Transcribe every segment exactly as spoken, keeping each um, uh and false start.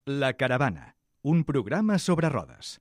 La Caravana, un programa sobre rodes.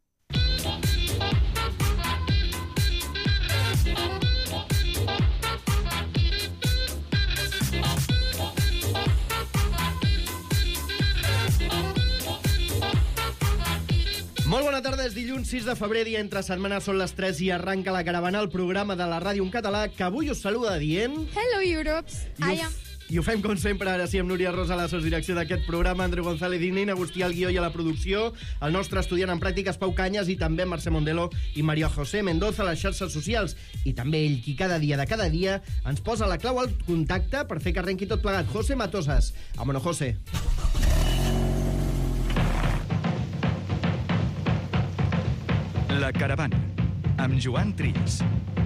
Molt bona tarda, és dilluns sis de febrer, dia entre setmana, són les tres i arranca La Caravana, el programa de la ràdio en català, que avui us saluda dient... Hello, Europe! I am... I ho fem, com sempre, ara sí, amb Núria Rosa a la sosdirecció d'aquest programa, Andreu González i Nina Agustí al guió i a la producció, el nostre estudiant en pràctiques, Pau Canyes, i també Mercè Mondelo i Maria José Mendoza a les xarxes socials. I també ell, qui cada dia de cada dia ens posa la clau al contacte per fer que arrenqui tot plegat. José Matosas. Vámonos, José. La Caravana, amb Joan Trias.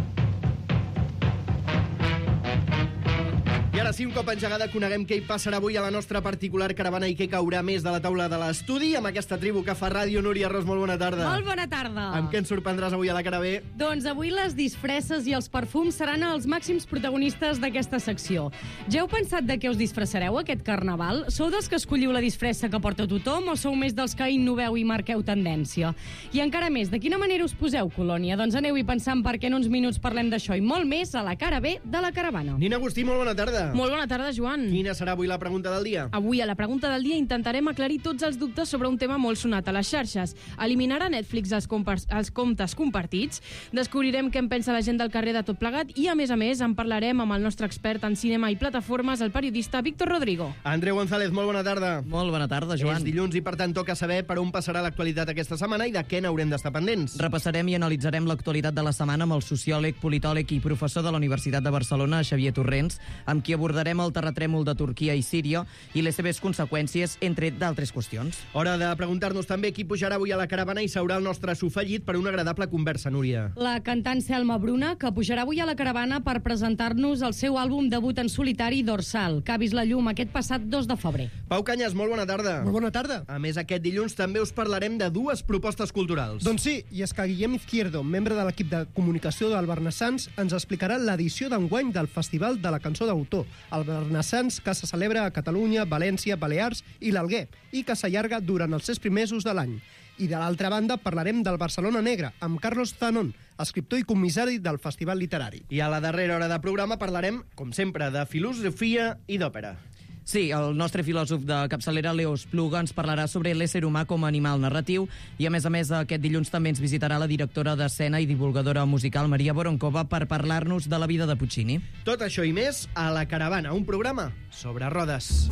I ara sí, un cop engegada, coneguem què hi passarà avui a la nostra particular caravana i què caurà més de la taula de l'estudi amb aquesta tribu que fa ràdio. Núria Ros, molt bona tarda. Molt bona tarda. Amb què ens sorprendràs avui a la Caravé? Doncs avui les disfresses i els perfums seran els màxims protagonistes d'aquesta secció. Ja heu pensat de què us disfressareu aquest carnaval? Sou dels que escolliu la disfressa que porta tothom o sou més dels que innoveu i marqueu tendència? I encara més, de quina manera us poseu colònia? Doncs aneu-hi pensant perquè en uns minuts parlem d'això i molt més a la cara B de la caravana. Nina Agustí, molt bona tarda. Molt bona tarda, Joan. Quina serà avui la pregunta del dia? Avui, a la pregunta del dia, intentarem aclarir tots els dubtes sobre un tema molt sonat a les xarxes. Eliminarà Netflix els, els comptes compartits? Descobrirem què en pensa la gent del carrer de tot plegat i, a més a més, en parlarem amb el nostre expert en cinema i plataformes, el periodista Víctor Rodrigo. Andreu González, molt bona tarda. Molt bona tarda, Joan. És dilluns i, per tant, toca saber per on passarà l'actualitat aquesta setmana i de què n'haurem d'estar pendents. Repassarem i analitzarem l'actualitat de la setmana amb el sociòleg, politòleg i professor de la Universitat de Barcelona, Xavier Torrents, amb qui abordarem el terratrèmol de Turquia i Síria i les seves conseqüències, entre d'altres qüestions. Hora de preguntar-nos també qui pujarà avui a la caravana i seurà el nostre sofallit per una agradable conversa, Núria. La cantant Selma Bruna, que pujarà avui a la caravana per presentar-nos el seu àlbum debut en solitari, Dorsal, que ha vist la llum aquest passat dos de febrer. Pau Canyes, molt bona tarda. Molt bona tarda. A més, aquest dilluns també us parlarem de dues propostes culturals. Doncs sí, i és que Guillem Izquierdo, membre de l'equip de comunicació del Barnassans, ens explicarà l'edició d'enguany del Festival de la Cançó d'Autor, el Barnassans, que se celebra a Catalunya, València, Balears i l'Alguer, i que s'allarga durant els sis primers mesos de l'any. I de l'altra banda parlarem del Barcelona Negra, amb Carlos Zanon, escriptor i comissari del Festival Literari. I a la darrera hora de programa parlarem, com sempre, de filosofia i d'òpera. Sí, el nostre filòsof de capçalera, Leo Espluga, ens parlarà sobre l'ésser humà com a animal narratiu i, a més a més, aquest dilluns també ens visitarà la directora d'escena i divulgadora musical Maria Voronkova per parlar-nos de la vida de Puccini. Tot això i més a La Caravana, un programa sobre rodes.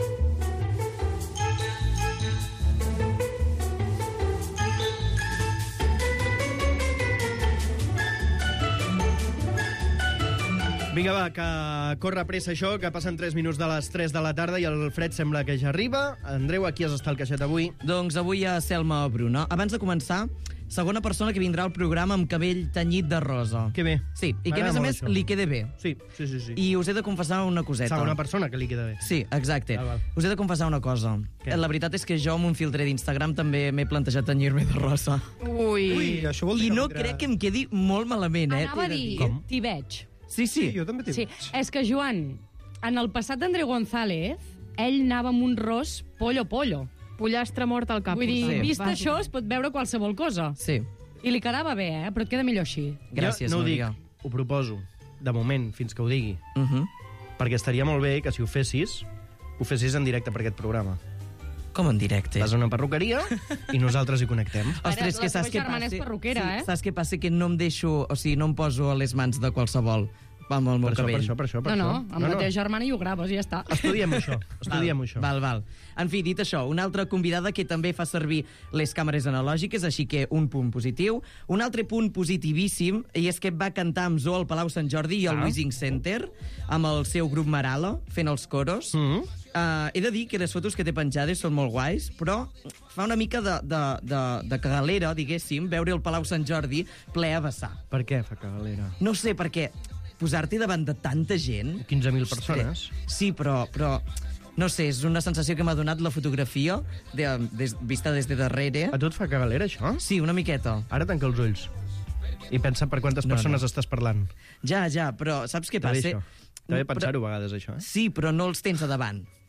Vinga, va, que corre pressa això, que passen tres minuts de les tres de la tarda i el fred sembla que ja arriba. Andreu, aquí has estat al caixet avui? Doncs avui hi ha Selma Bruna. Abans de començar, segona persona que vindrà al programa amb cabell tenyit de rosa. Que bé. Sí, i que a més a més això. li quede bé. Sí, sí, sí, sí. I us he de confessar una coseta. Segona persona que li queda bé. Sí, exacte. Val, val. Us he de confessar una cosa. Què? La veritat és que jo amb un filtre d'Instagram també m'he plantejat tenyir-me de rosa. Ui. Ui, això vol dir I que no vindrà- crec que em quedi molt malament, eh? Anava a dir, Com? t'hi veig. Sí, sí. Sí, jo també t'hi Sí, veig. és que, Joan, en el passat d'Andreu González, ell anava amb un ros pollo-pollo. Pollastre mort al cap. Vull dir, Sí. vist això, es pot veure qualsevol cosa. Sí. I li quedava bé, eh? Però et queda millor així. Gràcies, jo no ho dic, Núria. ho proposo, de moment, fins que ho digui. Uh -huh. Perquè estaria molt bé que si ho fessis, ho fessis en directe per aquest programa. Com en directe? Vas a una perruqueria i nosaltres hi connectem. Ostres, la que saps teva què germana passa? és perruquera, sí, eh? Saps què passa? Que no em deixo... O sigui, no em poso a les mans de qualsevol amb el meu Per això, per cabell. això, per això, per No, no, això. amb la teva germana i ho graves i ja està. Estudiem això, estudiem val, això. Val, val. En fi, dit això, una altra convidada que també fa servir les càmeres analògiques, així que un punt positiu. Un altre punt positivíssim, i és que va cantar amb Zoo al Palau Sant Jordi i al Ah. Wishing Center, amb el seu grup Marala, fent els coros. Mm -hmm. Uh, he de dir que les fotos que té penjades són molt guais, però fa una mica de, de, de, de cagalera, diguéssim, veure el Palau Sant Jordi ple a vessar. Per què fa cagalera? No sé, perquè posar-t'hi davant de tanta gent... quinze mil persones. Sí, però, però no sé, és una sensació que m'ha donat la fotografia de, des, vista des de darrere. A tu et fa cagalera, això? Sí, una miqueta. Ara tanca els ulls i pensa per quantes No, persones no. estàs parlant. Ja, ja, però saps què Està bé, passa? això. Està bé Però- pensar-ho a vegades, això, eh? Sí, però no els tens a davant.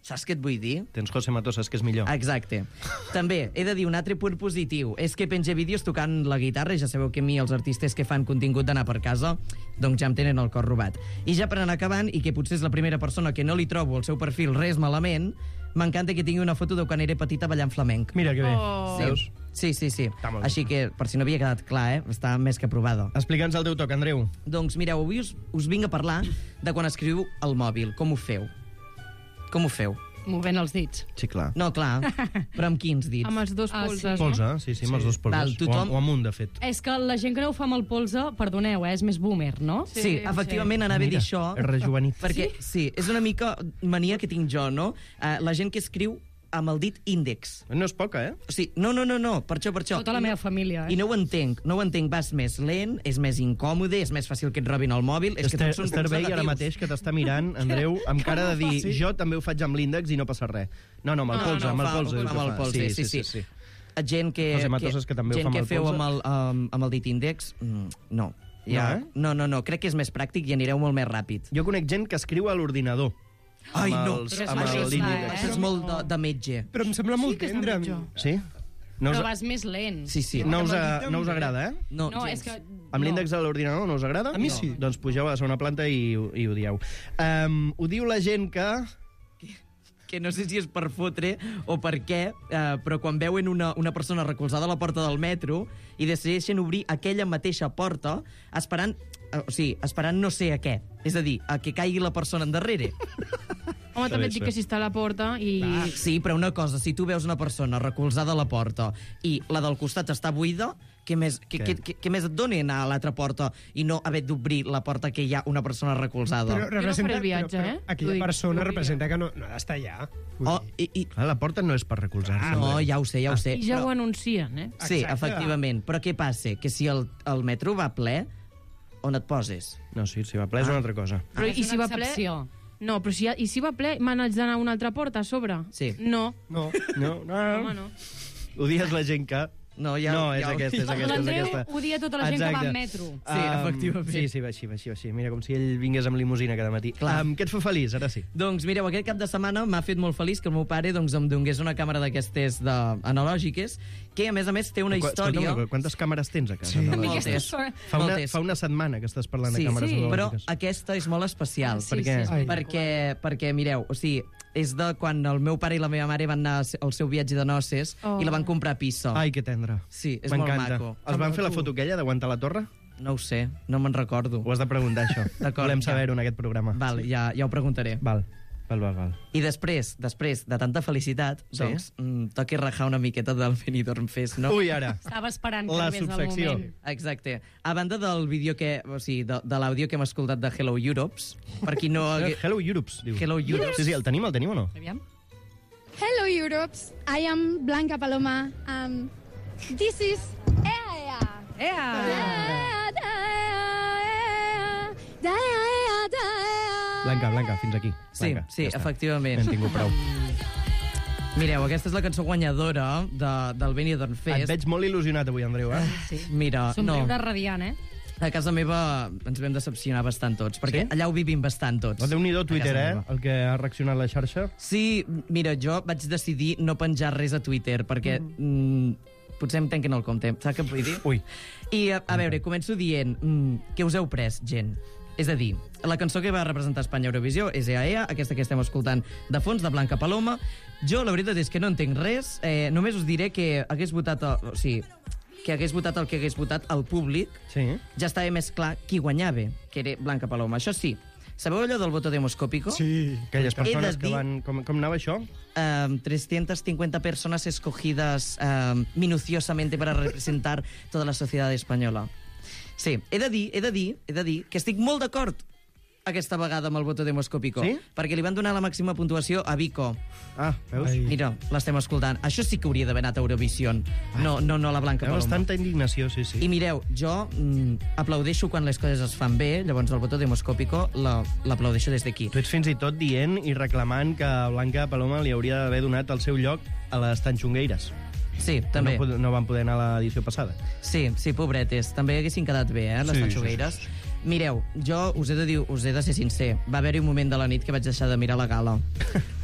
Saps què et vull dir? Tens José Matosas, que és millor. Exacte. També, he de dir un altre punt positiu. És que penja vídeos tocant la guitarra, i ja sabeu que a mi els artistes que fan contingut d'anar per casa, doncs ja em tenen el cor robat. I ja per anar acabant, i que potser és la primera persona que no li trobo al seu perfil res malament, m'encanta que tingui una foto de quan era petita ballant flamenc. Mira que bé. Oh. Veus? Sí, sí, sí. Està molt bé. Així que, per si no havia quedat clar, eh, està més que aprovada. Explica'ns el teu toc, Andreu. Doncs mireu, avui us, us vinc a parlar de quan escriu al mòbil. Com ho feu? Com ho feu? Movent els dits. Sí, clar. No, clar, però amb quins dits? Amb els dos Ah, sí. polzes, Polze, no? sí, sí, amb els dos polzes. Val, tothom- O, o amb un, de fet. És que la gent que no ho fa amb el polze, perdoneu, eh, és més boomer, no? Sí, sí, efectivament, anava a dir Mira, això. és rejuvenit. Perquè, sí, és una mica mania que tinc jo, no? Uh, la gent que escriu amb el dit índex. No és poca, eh? O sigui, no, no, no, no, per això, per això. Tota la I meva no, família, eh? I no ho entenc, no ho entenc. Vas més lent, és més incòmode, és més fàcil que et robin el mòbil. És que Esther, tots són Esther Bey ara conservatius. mateix que t'està mirant, Andreu, amb cara de dir, jo també ho faig amb l'índex i no passa res. No, no, amb el No, polze, no, amb el fa- polze. amb el polze, sí, sí, sí. Gent que, José Matosas, que també ho gent fa amb que el feu polze. amb el, um, amb el dit índex, mm, no. Ja, No, eh? no, no, no, crec que és més pràctic i anireu molt més ràpid. Jo conec gent que escriu a l'ordinador. Ai, amb no, els, Però és amb major, l'índex. Això és molt de, de metge. Però em sembla molt que és tendre. de mitjó. Sí? No us, Però vas més lent. Sí, sí. no us, amb el dit no us també. agrada, eh? No, No, gens. és que... Amb l'índex de l'ordinador no us agrada? A mi no. sí. Doncs pugeu a la segona planta i, i ho dieu. Um, ho diu la gent que... que no sé si és per fotre o per què, eh, però quan veuen una, una persona recolzada a la porta del metro i decideixen obrir aquella mateixa porta esperant, eh, o sigui, esperant no sé a què. És a dir, a que caigui la persona endarrere. Home, també et dic ser. que si està a la porta i... Ah, sí, però una cosa, si tu veus una persona recolzada a la porta i la del costat està buida, què més, què, Què? què, què, què més et dona anar a l'altra porta i no haver d'obrir la porta que hi ha una persona recolzada? Però representa, faré el viatge, però, però eh? T'ho aquella dic, persona ho diria. representa que no, no ha d'estar allà. Vull Oh, dir. i, i, Clar, la porta no és per recolzar-se. no, ja ho sé, ja ho sé. I ja però- ho anuncien, eh? Sí, Exacte. efectivament. Però què passa? Que si el, el metro va ple, on et poses? No, sí, si va ple és una altra cosa. Però és i si una va ple... excepció. No, però si, i si va ple, me n'haig d'anar a una altra porta a sobre? Sí. No, No. No, no, home, no. Ho dies la gent que... No, ja, no, és ja, aquesta, és aquesta, és L'Andreu aquesta. ho dia tota la gent que va Exacte. en metro. Sí, efectivament. Sí, sí, va així, va així, va així. Mira, com si ell vingués amb limusina cada matí. Clar. Um, què et fa feliç, ara sí? Doncs mireu, aquest cap de setmana m'ha fet molt feliç que el meu pare doncs, em donés una càmera d'aquestes de... analògiques, que a més a més té una Qu- història... escolta'm, quantes càmeres tens a casa? Sí. No, Moltes. Fa una, Moltes. fa una setmana que estàs parlant Sí, de càmeres sí, però analògiques. aquesta és molt especial. Sí, per què? sí, sí. Perquè, perquè, mireu, o sigui, és de quan el meu pare i la meva mare van anar al seu viatge de noces Oh. i la van comprar a Pisa. Ai, que tendre. Sí, és molt M'encanta. maco. Els van fer la foto aquella d'aguantar la torre? No ho sé, no me'n recordo. Ho has de preguntar, això. D'acord, Volem ja. saber-ho en aquest programa. Val, ja, ja ho preguntaré. Val, val, val. val. I després, després de tanta felicitat, Sí. doncs, mm, toqui rajar una miqueta del Benidorm Fest, no? Ui, ara. Estava esperant que La arribés el subsecció. moment. Exacte. A banda del vídeo que... O sigui, de, de l'àudio que hem escoltat de Hello Europes, per qui no... hagué- Hello Europes, diu. Hello Europes. Sí, sí, el tenim, el tenim o no? Aviam. Hello, Europes. I am Blanca Paloma. Um, this is Ea. Ea! Blanca, Blanca, fins aquí. Sí, Blanca, sí, ja està. efectivament. Hem tingut prou. Mireu, aquesta és la cançó guanyadora de, del Benidorm Et Fest. veig molt il·lusionat avui, Andreu, eh? Sí. Mira, no, Somriure radiant, eh? a casa meva ens vam decepcionar bastant tots, perquè Sí? allà ho vivim bastant tots. Oh, Déu-n'hi-do Twitter, A casa eh? meva. El que ha reaccionat la xarxa. Sí, mira, jo vaig decidir no penjar res a Twitter, perquè mm. potser em tanquen el compte. Saps què em vull dir? Ui. I, a, a veure, començo dient mm, què us heu pres, gent? És a dir, la cançó que va representar Espanya a Eurovisió és Ea Ea, aquesta que estem escoltant de fons, de Blanca Paloma. Jo, la veritat és que no entenc res. Eh, només us diré que hagués votat... El, o sigui, que hagués votat el que hagués votat el públic, Sí. ja estava més clar qui guanyava, que era Blanca Paloma. Això sí, sabeu allò del voto demoscópico? Sí. Aquelles He de persones que dir- van... Com, com anava això? Um, trescientas cincuenta personas escogidas um, minuciosamente para representar toda la sociedad española. Sí, he de dir, he de dir, he de dir que estic molt d'acord aquesta vegada amb el voto demoscópico. Sí? Perquè li van donar la màxima puntuació a Vico. Ah, veus? Ai. Mira, l'estem escoltant. Això sí que hauria d'haver anat a Eurovision. No, no, no la Blanca Veus Paloma. tanta indignació, sí, sí. I mireu, jo mm, aplaudeixo quan les coses es fan bé, llavors el voto demoscópico la- l'aplaudeixo des d'aquí. Tu ets fins i tot dient i reclamant que a Blanca Paloma li hauria d'haver donat el seu lloc a les Tanxongueires. Sí, Que també. No, pod- no van poder anar a l'edició passada. Sí, sí, pobretes. També haguessin quedat bé, eh, les Sí, tanxogueires. sí, sí, Mireu, jo us he de dir, us he de ser sincer. Va haver-hi un moment de la nit que vaig deixar de mirar la gala.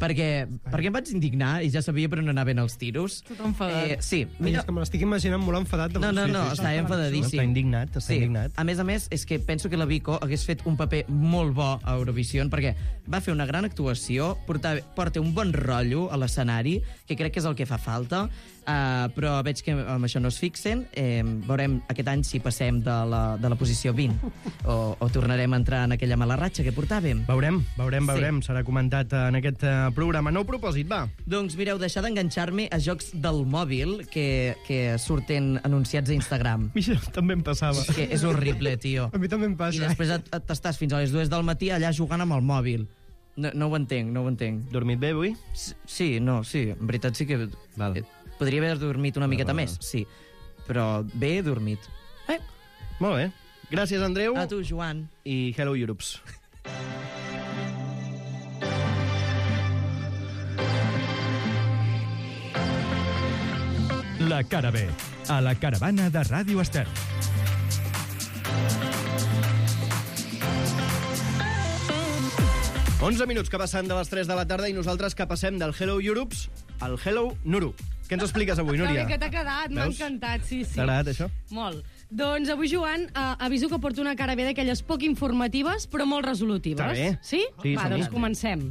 perquè, perquè em vaig indignar i ja sabia per on anaven els tiros. Tot enfadat. Eh, sí, Mira, mira... és que me l'estic imaginant molt enfadat. No, no, no, Sí, sí, està sí. enfadadíssim. Està indignat, està Sí. indignat. A més a més, és que penso que la Vico hagués fet un paper molt bo a Eurovision, perquè va fer una gran actuació, porta, porta un bon rotllo a l'escenari, que crec que és el que fa falta, uh, però veig que amb això no es fixen. Eh, veurem aquest any si passem de la, de la posició vint o, o tornarem a entrar en aquella mala ratxa que portàvem. Veurem, veurem, Sí. veurem. Serà comentat en aquest uh, programa. Nou propòsit, va. Doncs mireu, deixar d'enganxar-me a jocs del mòbil que, que surten anunciats a Instagram. Això també em passava. És que és horrible, tio. A mi també em I passa. després et, et estàs fins a les dues del matí allà jugant amb el mòbil. No, no ho entenc, no ho entenc. Dormit bé avui? S- Sí, no, sí, en veritat sí que... Val. eh, Podria haver dormit una miqueta val, més, val. sí. Però bé he dormit. Eh, Molt bé. Gràcies, Andreu. a tu, Joan. I Hello Europes. La cara B, a la caravana de Ràdio Estel. onze minuts que passen de les tres de la tarda i nosaltres que passem del Hello Europes al Hello Nuru. Què ens expliques avui, Que Núria? bé que t'ha quedat, m'ha Veus? encantat, sí, sí. T'ha agradat, això? Molt. Doncs avui, Joan, eh, aviso que porto una cara bé d'aquelles poc informatives, però molt resolutives. Està bé. Sí? Sí, Va, som-hi. doncs comencem.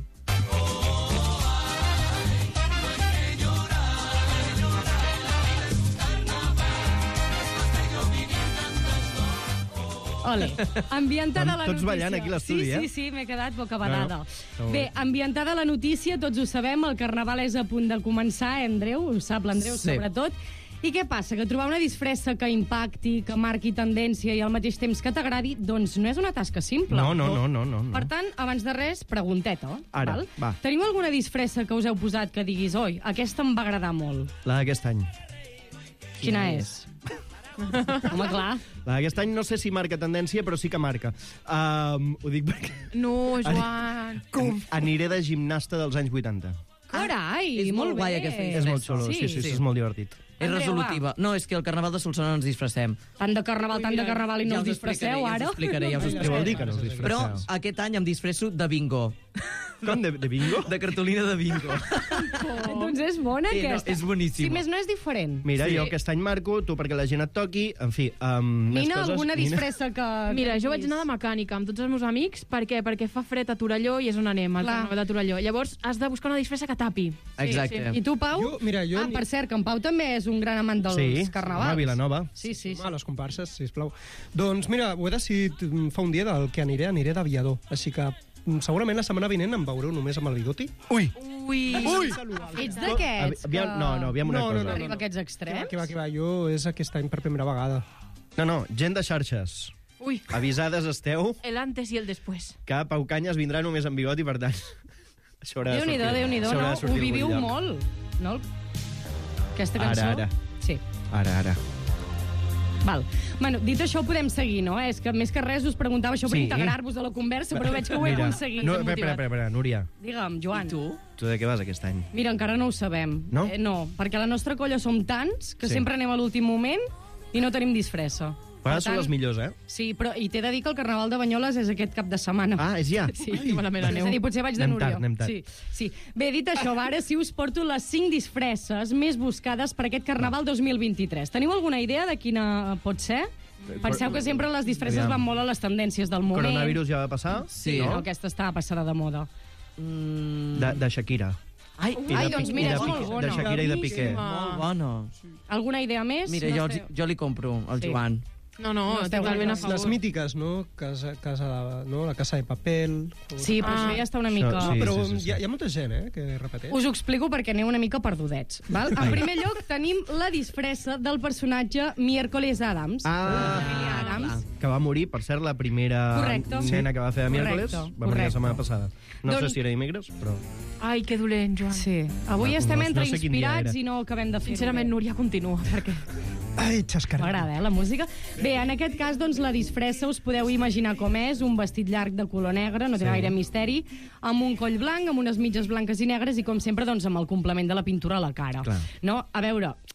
Ole. Ambientada la Tots notícia. ballant aquí a l'estudi, sí, eh? Sí, sí, m'he quedat bocabadada. No, no. Bé, ambientada la notícia, tots ho sabem, el Carnaval és a punt de començar, eh, Andreu? Ho sap l'Andreu, Sí. sobretot. I què passa? Que trobar una disfressa que impacti, que marqui tendència i al mateix temps que t'agradi, doncs no és una tasca simple. No, no, no, no, no. no. Per tant, abans de res, pregunteta. Ara, val? va. Teniu alguna disfressa que us heu posat que diguis, oi, aquesta em va agradar molt? La d'aquest any. Quina és? Home, clar. La d'aquest any no sé si marca tendència, però sí que marca. Um, ho dic perquè No, Joan. Com? Aniré de gimnasta dels anys vuitanta. Carai, és molt molt guai bé. aquesta És molt xulo, sí, sí, sí, Sí. és molt divertit. És Andreu, resolutiva. No, és que al Carnaval de Solsona no ens disfressem. Tant de carnaval, tant de carnaval i no Ja us us explicaré, disfresseu, ja us ara? explicaré, ja us Què vol explicaré. dir que no us Però disfresseu? aquest any em disfresso de bingo. Com, de, de bingo? De cartolina de bingo. Doncs és bona, Sí, no, aquesta. és boníssima. Si més no és diferent. Mira, Sí. jo aquest any marco, tu perquè la gent et toqui, en fi, um, més Nina, coses. alguna Nina? disfressa que... Mira, que jo vaig diguis? anar de mecànica amb tots els meus amics. Per què? Perquè fa fred a Torelló i és on anem, al Clar. Carnaval de Torelló. Llavors has de buscar una disfressa que tapi. Exacte. I tu, Pau? Jo, mira, jo Ah, ni- per cert, que en Pau també és un gran amant dels Sí, carnavals. a Vilanova. Sí, sí, sí. A les comparses, sisplau. Doncs mira, ho he decidit mm, fa un dia del que aniré, aniré d'aviador. Així que mm, segurament la setmana vinent em veureu només amb el bigoti. Ui! Ui! Ui! Ets d'aquests Aviam, que... no, no, aviam una No, no, cosa. no, Arriba a aquests Que va, extrems? que va, que va, jo és aquest any per primera vegada. No, no, gent de xarxes. Ui! Avisades esteu El antes i el després. que Pau Canyes vindrà només amb bigot i, per tant, això haurà de Déu-n'hi-do, sortir- Déu-n'hi-do, això haurà no? de sortir Ho a algun viviu lloc. molt, no? Aquesta Ara, cançó? ara. Sí. Ara, ara. Val. Bueno, dit això, podem seguir, no? És que més que res us preguntava això per Sí. integrar-vos a la conversa, però veig que ho he Mira, aconseguit. No, hem espera, espera, motivat. espera, Núria, Digue'm, Joan. Tu? tu de què vas aquest any? Mira, encara no ho sabem. No? Eh, no, perquè a la nostra colla som tants que Sí. sempre anem a l'últim moment i no tenim disfressa. A vegades són les millors, eh? Sí, però i t'he de dir que el Carnaval de Banyoles és aquest cap de setmana. Ah, és ja? Sí, Ai, que malament és aneu. a dir, potser vaig de Anem Núria. tard, anem tard. Sí, sí. Bé, dit això, va, ara sí us porto les cinc disfresses més buscades per aquest Carnaval dos mil vint-i-tres. Teniu alguna idea de quina pot ser? Penseu que sempre les disfresses Aviam. van molt a les tendències del moment. Coronavirus ja va passar? Sí. No, No? aquesta estava passada de moda. Mm... De, de Shakira. Ai, I Ai, de doncs Piqué- mira, i de és molt Piqué- bona. De Shakira i de Piqué. molt bona. Alguna idea més? Mira, No jo, esteu- jo li compro al Sí. Joan. No, no, No esteu totalment a gaire. favor. Les mítiques, no? Casa, casa, no? La casa de papel... Sí, però Ah. això ja està una mica... Això, sí. Però hi ha, hi ha molta gent, eh, que repeteix. Us ho explico perquè aneu una mica perdudets. Val? En primer lloc, tenim la disfressa del personatge Miércoles Adams. Ah, Família Adams. que va morir, per cert, la primera Correcte. nena que va fer de miércoles. Correcte, Va morir la correcte. setmana passada. No Doncs- sé si era dimecres, però... Ai, que dolent, Joan. Sí. Avui No, estem no- entre no sé quin dia inspirats era. i no acabem de fer-ho Sincerament, bé. Núria, continua, perquè... Ai, xascarà. M'agrada, eh, la música. Bé, en aquest cas, doncs, la disfressa us podeu imaginar com és, un vestit llarg de color negre, no té Sí. gaire misteri, amb un coll blanc, amb unes mitges blanques i negres i, com sempre, doncs, amb el complement de la pintura a la cara. Clar. No? A veure,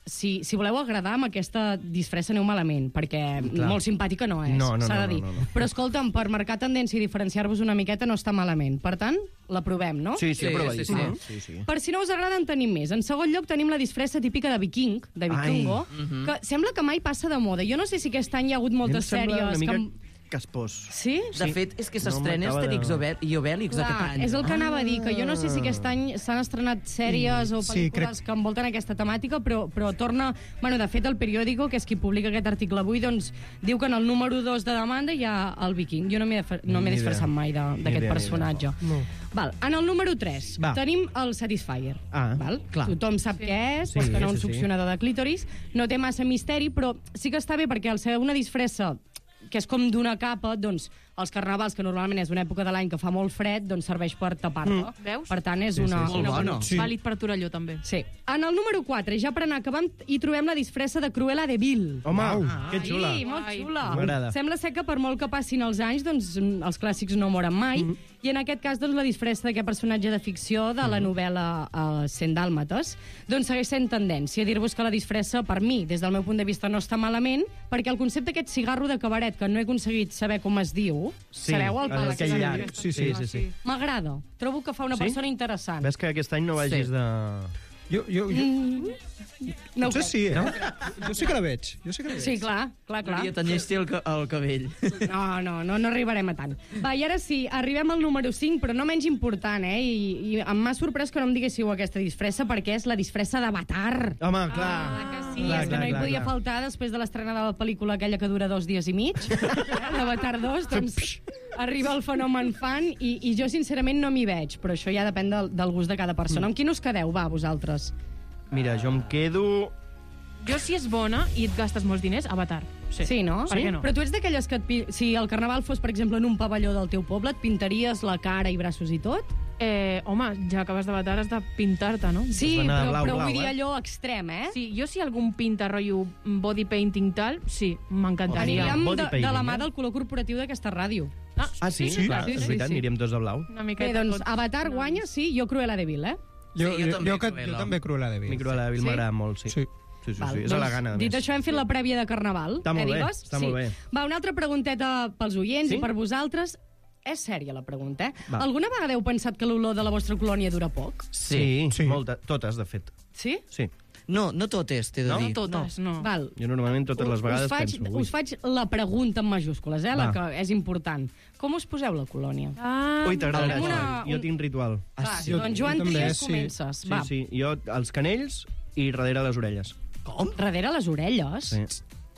si, si voleu agradar amb aquesta disfressa aneu malament, perquè Clar. molt simpàtica no és, No, no, s'ha no, de dir. no, no, no. Però escolta'm, per marcar tendència i diferenciar-vos una miqueta no està malament. Per tant, la provem, no? Sí, sí, Sí, aprovadíssima. sí, Sí, sí. Per si no us agrada, en tenim més. En segon lloc tenim la disfressa típica de viking, de vikingo, que sembla que mai passa de moda. Jo no sé si aquest any hi ha hagut moltes Em sembla sèries... una mica que... caspós. Sí? De fet, és que No s'estrena m'acaba de- Asterix Obel- i Obèlix d'aquest Clar, any. és el que anava a dir, que jo no sé si aquest any s'han estrenat sèries o Sí, pel·lícules crec- que envolten aquesta temàtica, però, però torna... Bueno, de fet, el periòdico, que és qui publica aquest article avui, doncs, diu que en el número dos de demanda hi ha el viking. Jo no m'he no m'he Ni disfressat idea. mai de- Ni d'aquest idea, ni personatge. No. Val, en el número tres Va. tenim el Satisfyer. Ah, val? clar. Tothom sap què és, Sí, sí, que no un sí, sí. succionador de clítoris. No té massa misteri, però sí que està bé perquè al ser una disfressa que és com d'una capa, doncs, els carnavals, que normalment és una època de l'any que fa molt fred, doncs serveix per tapar-la. Mm. Veus? Per tant, és Sí, una... sí, sí. una Molt bona. bona- Sí. Vàlid per Torelló, també. Sí. En el número quatre, ja per anar acabant, hi trobem la disfressa de Cruella de Vil. Home, que xula. Sí, molt Ai. xula. M'agrada. Sembla ser que per molt que passin els anys, doncs els clàssics no moren mai. Mhm. I en aquest cas, doncs, la disfressa d'aquest personatge de ficció de Mhm. la novel·la uh, Cent Dàlmates, doncs segueix sent tendència. Dir-vos que la disfressa, per mi, des del meu punt de vista, no està malament, perquè el concepte d'aquest cigarro de cabaret, que no he aconseguit saber com es diu, Sí, sabeu el pal aquell que llarg. Sí, Sí, sí. sí, sí. M'agrada. Trobo que fa una Sí? persona interessant. Ves que aquest any no vagis Sí. de... Jo, jo, jo, No ho potser crec. sí, eh? Jo sí que la veig. Jo sí que la veig. Sí, clar, clar, clar. Maria, tenyeix-te el, ca el cabell. No, no, no, no arribarem a tant. Va, i ara sí, arribem al número cinc, però no menys important, eh? I, i em m'ha sorprès que no em diguéssiu aquesta disfressa, perquè és la disfressa d'Avatar. Home, clar. Ah, que sí, Clar, és que clar, no hi clar, podia clar. faltar després de l'estrena de la pel·lícula aquella que dura dos dies i mig, eh, d'Avatar dos, doncs arriba el fenomen fan i, i jo sincerament no m'hi veig, però això ja depèn del, del gust de cada persona. Amb quin us quedeu, va, vosaltres? Mira, jo em quedo... Jo, si és bona i et gastes molts diners, Avatar. Sí, Sí, no? Per què no? Però tu ets d'aquelles que et, pi- si el carnaval fos, per exemple, en un pavelló del teu poble, et pintaries la cara i braços i tot? Eh, home, ja acabes d'Avatar, has de pintar-te, no? Sí, Has d'anar de però, blau, però blau, vull dir eh? allò extrem, eh? Sí, jo si algun pinta rotllo body painting tal, sí, m'encantaria. Aniríem- Aniríem Body de, de painting, la mà eh? del color corporatiu d'aquesta ràdio. Ah, Ah, sí? Sí, Clar, sí, és sí, veritat, sí. aniríem tots de blau. Una Bé, miqueta doncs tots. Avatar guanya, sí, jo Cruella de Vil, eh? Jo, Sí, jo jo, també, jo, que, Cruella. jo també Cruella de Vil. Mi Cruella de Vil Sí? m'agrada molt, sí. Sí. Sí, sí, Val, sí. És a la gana, a dit més. això, hem fet la prèvia de Carnaval. Està molt eh, bé, digues? està sí. molt bé. Va, una altra pregunteta pels oients Sí? i per vosaltres. És sèria la pregunta, eh? Va. Alguna vegada heu pensat que l'olor de la vostra colònia dura poc? Sí, Sí. molta, totes, de fet. Sí? Sí. No, no totes, t'he de No? dir. Totes, no. Val. Jo normalment totes les vegades us faig, penso... ui. us faig la pregunta en majúscules, eh? La Va. que és important. Com us poseu la colònia? Ah, Ui, t'agradarà. Una- Jo un- tinc ritual. Ah, Clar, sí? doncs Joan Jo també, Trias, sí. comences. Sí, Va, sí. Jo, els canells i darrere les orelles. Com? darrere les orelles. Sí.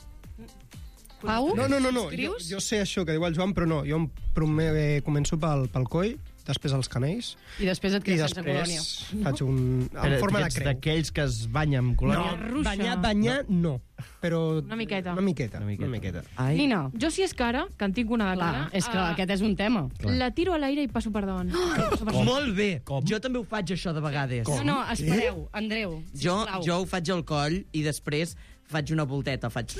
Pau? No, no, no, no. Jo, Escrius? jo sé això que diu el Joan, però no. Jo em prome, eh, començo pel, pel coll, després els canells, I després et i quedes sense colònia. després faig un... en Però forma de ets creu. d'aquells que es banya amb colònia? No, banyar, banyar, no. Però... Una miqueta. Una miqueta. Una miqueta. Una miqueta. Ai. Nina, Jo si és cara, que en tinc una de clar, cara, és que ah, aquest és un tema. la tiro a l'aire i passo per davant. Passo per davant. Molt bé. Com? Jo també ho faig, això, de vegades. No, no, espereu, Andreu, Jo, sisplau. jo ho faig al coll i després faig una volteta, faig...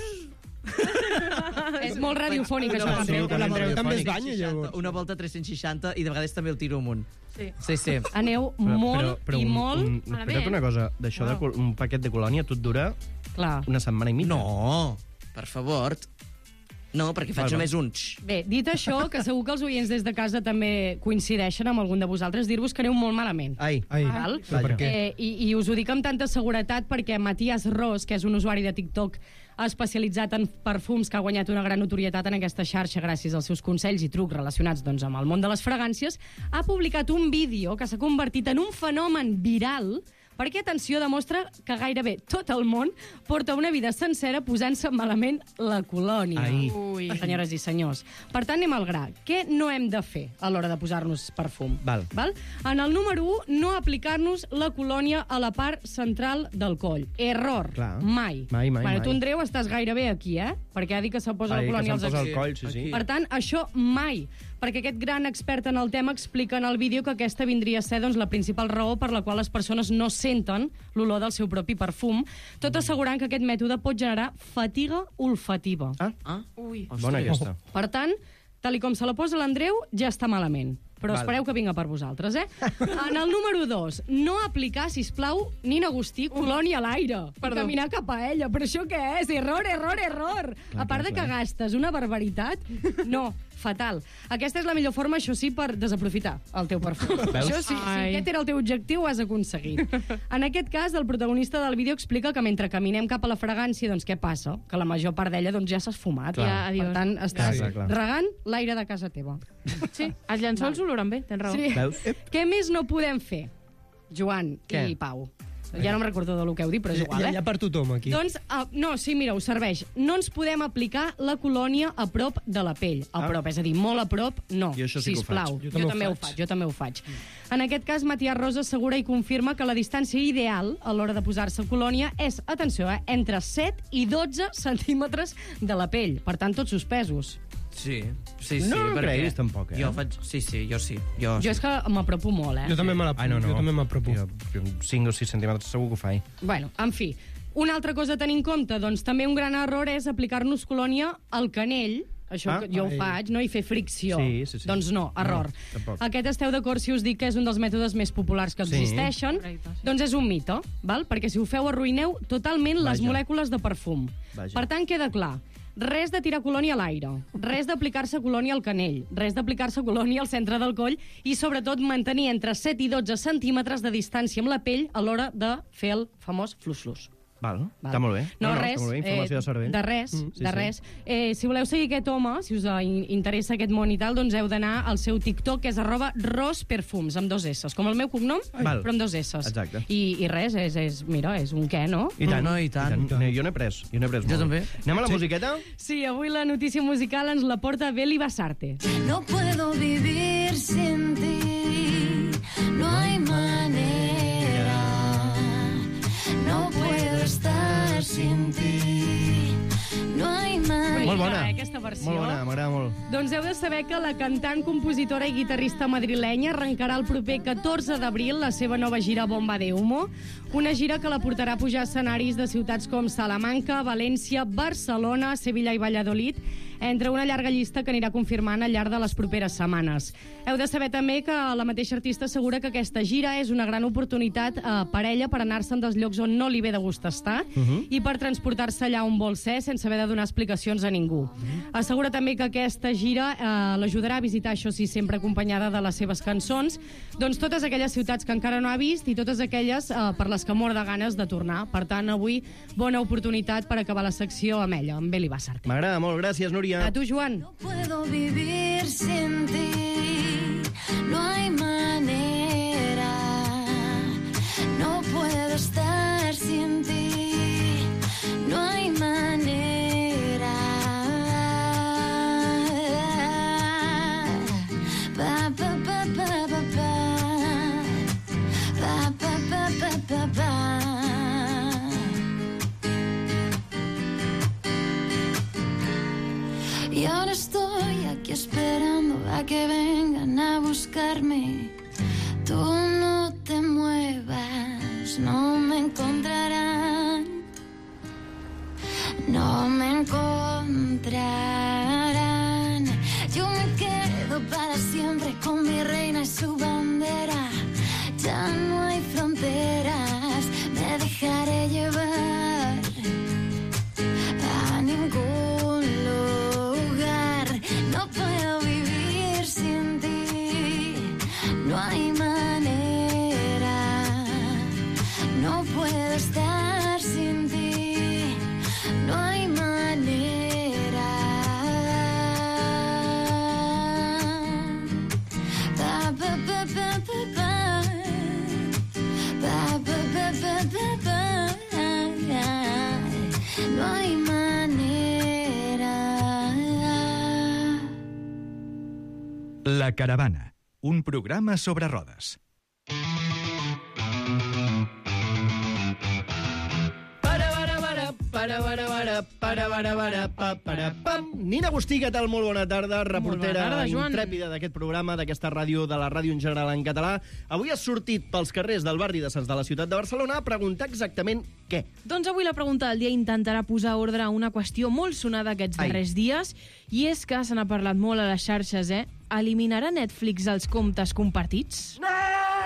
És molt radiofònic, Una això. volta- Andreu. que l'Andreu també es tres cents banya, seixanta, llavors. Una volta tres cents seixanta i de vegades també el tiro amunt. Sí. Sí, sí. Aneu Però- molt però, però i un, molt... Un, Malament. espera't una cosa, d'això de Wow. col- un paquet de colònia tot dura Clar. una setmana i mitja. No, per favor. No, perquè faig Val, val. només un... Xx. Bé, dit això, que segur que els oients des de casa també coincideixen amb algun de vosaltres, dir-vos que aneu molt malament. Ai, Ai, Val? però per què? Eh, i, I us ho dic amb tanta seguretat perquè Matías Ros, que és un usuari de TikTok especialitzat en perfums, que ha guanyat una gran notorietat en aquesta xarxa gràcies als seus consells i trucs relacionats doncs, amb el món de les fragàncies, ha publicat un vídeo que s'ha convertit en un fenomen viral perquè, atenció, demostra que gairebé tot el món porta una vida sencera posant-se malament la colònia. Ai. Ui. Senyores i senyors. Per tant, anem al gra. Què no hem de fer a l'hora de posar-nos perfum? Val. Val? En el número un, no aplicar-nos la colònia a la part central del coll. Error. Clar. Mai. Mai, mai, bueno, mai. tu, Andreu, estàs gairebé aquí, eh? Perquè ha dit que se posa Ai, la que colònia se'm als posa al extrems. coll, sí, sí. Per tant, això mai. Perquè aquest gran expert en el tema explica en el vídeo que aquesta vindria a ser doncs, la principal raó per la qual les persones no senten l'olor del seu propi perfum, tot assegurant que aquest mètode pot generar fatiga olfativa. Ah, Ah? Ui. bona aquesta. Per tant, tal i com se la posa l'Andreu, ja està malament. però Val. espereu que vinga per vosaltres, eh? En el número dos, no aplicar, sisplau, Nina Agustí, colònia a l'aire. Perdó. Caminar cap a ella. Però això què és? Error, error, error. Clar, a part clar, de que clar. gastes una barbaritat, no, fatal. Aquesta és la millor forma, això sí, per desaprofitar el teu perfum. Veus? Això sí, si Ai. aquest era el teu objectiu, ho has aconseguit. En aquest cas, el protagonista del vídeo explica que mentre caminem cap a la fragància, doncs què passa? Que la major part d'ella doncs, ja s'ha esfumat. Clar. Ja, adiós. Per tant, estàs Clar, clar, clar. regant l'aire de casa teva. Sí, els llençols oloren bé, tens raó. Sí. Veus? Què més no podem fer, Joan Què? i Pau? Ja no em recordo de lo que heu dit, però és igual, Hi ha, eh? hi ha per tothom, aquí. Doncs, uh, no, sí, mira, us serveix. No ens podem aplicar la colònia a prop de la pell. A Ah. prop, és a dir, molt a prop, no. Jo això sí que ho sisplau. faig. Jo, jo també ho faig, jo també ho faig. En aquest cas, Matías Rosa assegura i confirma que la distància ideal a l'hora de posar-se colònia és, atenció, eh, entre set i dotze centímetres de la pell. Per tant, tots suspesos. Sí, sí, sí. No em perquè creguis, tampoc, eh? Jo faig... Sí, sí, jo sí. Jo, Jo és que m'apropo molt, eh? Jo també me la- Ai, no, no. jo també m'apropo. Jo, jo, cinc o sis centímetres segur que ho faig. Bueno, en fi. Una altra cosa a tenir en compte, doncs també un gran error és aplicar-nos colònia al canell, això Ah, que jo ho ai. faig, no? I fer fricció. Sí, sí, sí. Doncs no, error. No, tampoc. Aquest esteu d'acord si us dic que és un dels mètodes més populars que Sí. existeixen? Correcte, sí. Doncs és un mite, val? Perquè si ho feu arruïneu totalment les Vaja. molècules de perfum. Vaja. Per tant, queda clar. Res de tirar colònia a l'aire, res d'aplicar-se colònia al canell, res d'aplicar-se colònia al centre del coll i, sobretot, mantenir entre set i dotze centímetres de distància amb la pell a l'hora de fer el famós flus-flus. Val, Val. està molt bé. No, res, està molt bé, informació eh, de cervell. de res, Mm, sí, de sí. res. Eh, si voleu seguir aquest home, si us eh, in- interessa aquest món i tal, doncs heu d'anar al seu TikTok, que és arroba rosperfums, amb dos S, com el meu cognom, Val. però amb dos S. Exacte. I, I res, és, és, mira, és un què, no? I tant, No, i tant. I tant. Jo n'he pres, jo n'he pres Jo molt. també. Anem a la musiqueta? Sí, avui la notícia musical ens la porta Beli Basarte. No puedo vivir sin ti, no hay manera. No puedo estar sin ti, no hay manera. Molt bona. eh, aquesta versió. Molt bona, m'agrada molt. Doncs heu de saber que la cantant, compositora i guitarrista madrilenya arrencarà el proper catorze d'abril la seva nova gira Bomba de Humo, una gira que la portarà a pujar a escenaris de ciutats com Salamanca, València, Barcelona, Sevilla i Valladolid, entre una llarga llista que anirà confirmant al llarg de les properes setmanes. Heu de saber també que la mateixa artista assegura que aquesta gira és una gran oportunitat eh, per ella per anar-se'n dels llocs on no li ve de gust estar i per transportar-se allà on vol ser sense haver de donar explicacions a ningú. Assegura també que aquesta gira eh, l'ajudarà a visitar, això sí, sempre acompanyada de les seves cançons, doncs totes aquelles ciutats que encara no ha vist i totes aquelles eh, per les que mor de ganes de tornar. Per tant, avui, bona oportunitat per acabar la secció amb ella, amb Beli Basarte. M'agrada molt, gràcies, Núria. A tu, Joan. No puedo vivir sin ti, no hay manera. No puedo estar sin ti, no hay manera. Pa, pa, pa, pa, pa, pa. Pa, pa, pa, pa, pa, pa. Y ahora estoy aquí esperando a que vengan a buscarme. Tú no te muevas, no me encontrarán. No me encontrarán. Yo me quedo para siempre con mi reina y su bandera. Ya no hay fronteras, me dejaré llevar a ningún lugar. No puedo vivir sin ti, no hay manera. No puedo estar sin ti, no hay manera. Pa, pa, pa, pa, pa, pa. Pa, pa, pa, pa, pa, pa. No hay manera. La Caravana, un programa sobre rodes. Pa, para, para, para, para, para, para, pa, para, pam. Nina Agustí, què tal? Molt bona tarda, reportera tarda, Joan. intrèpida d'aquest programa, d'aquesta ràdio, de la ràdio en general en català. Avui has sortit pels carrers del barri de Sants de la ciutat de Barcelona a preguntar exactament què. Doncs avui la pregunta del dia intentarà posar ordre a una qüestió molt sonada aquests Ai. darrers dies, i és que se n'ha parlat molt a les xarxes, eh? Eliminarà Netflix els comptes compartits? No!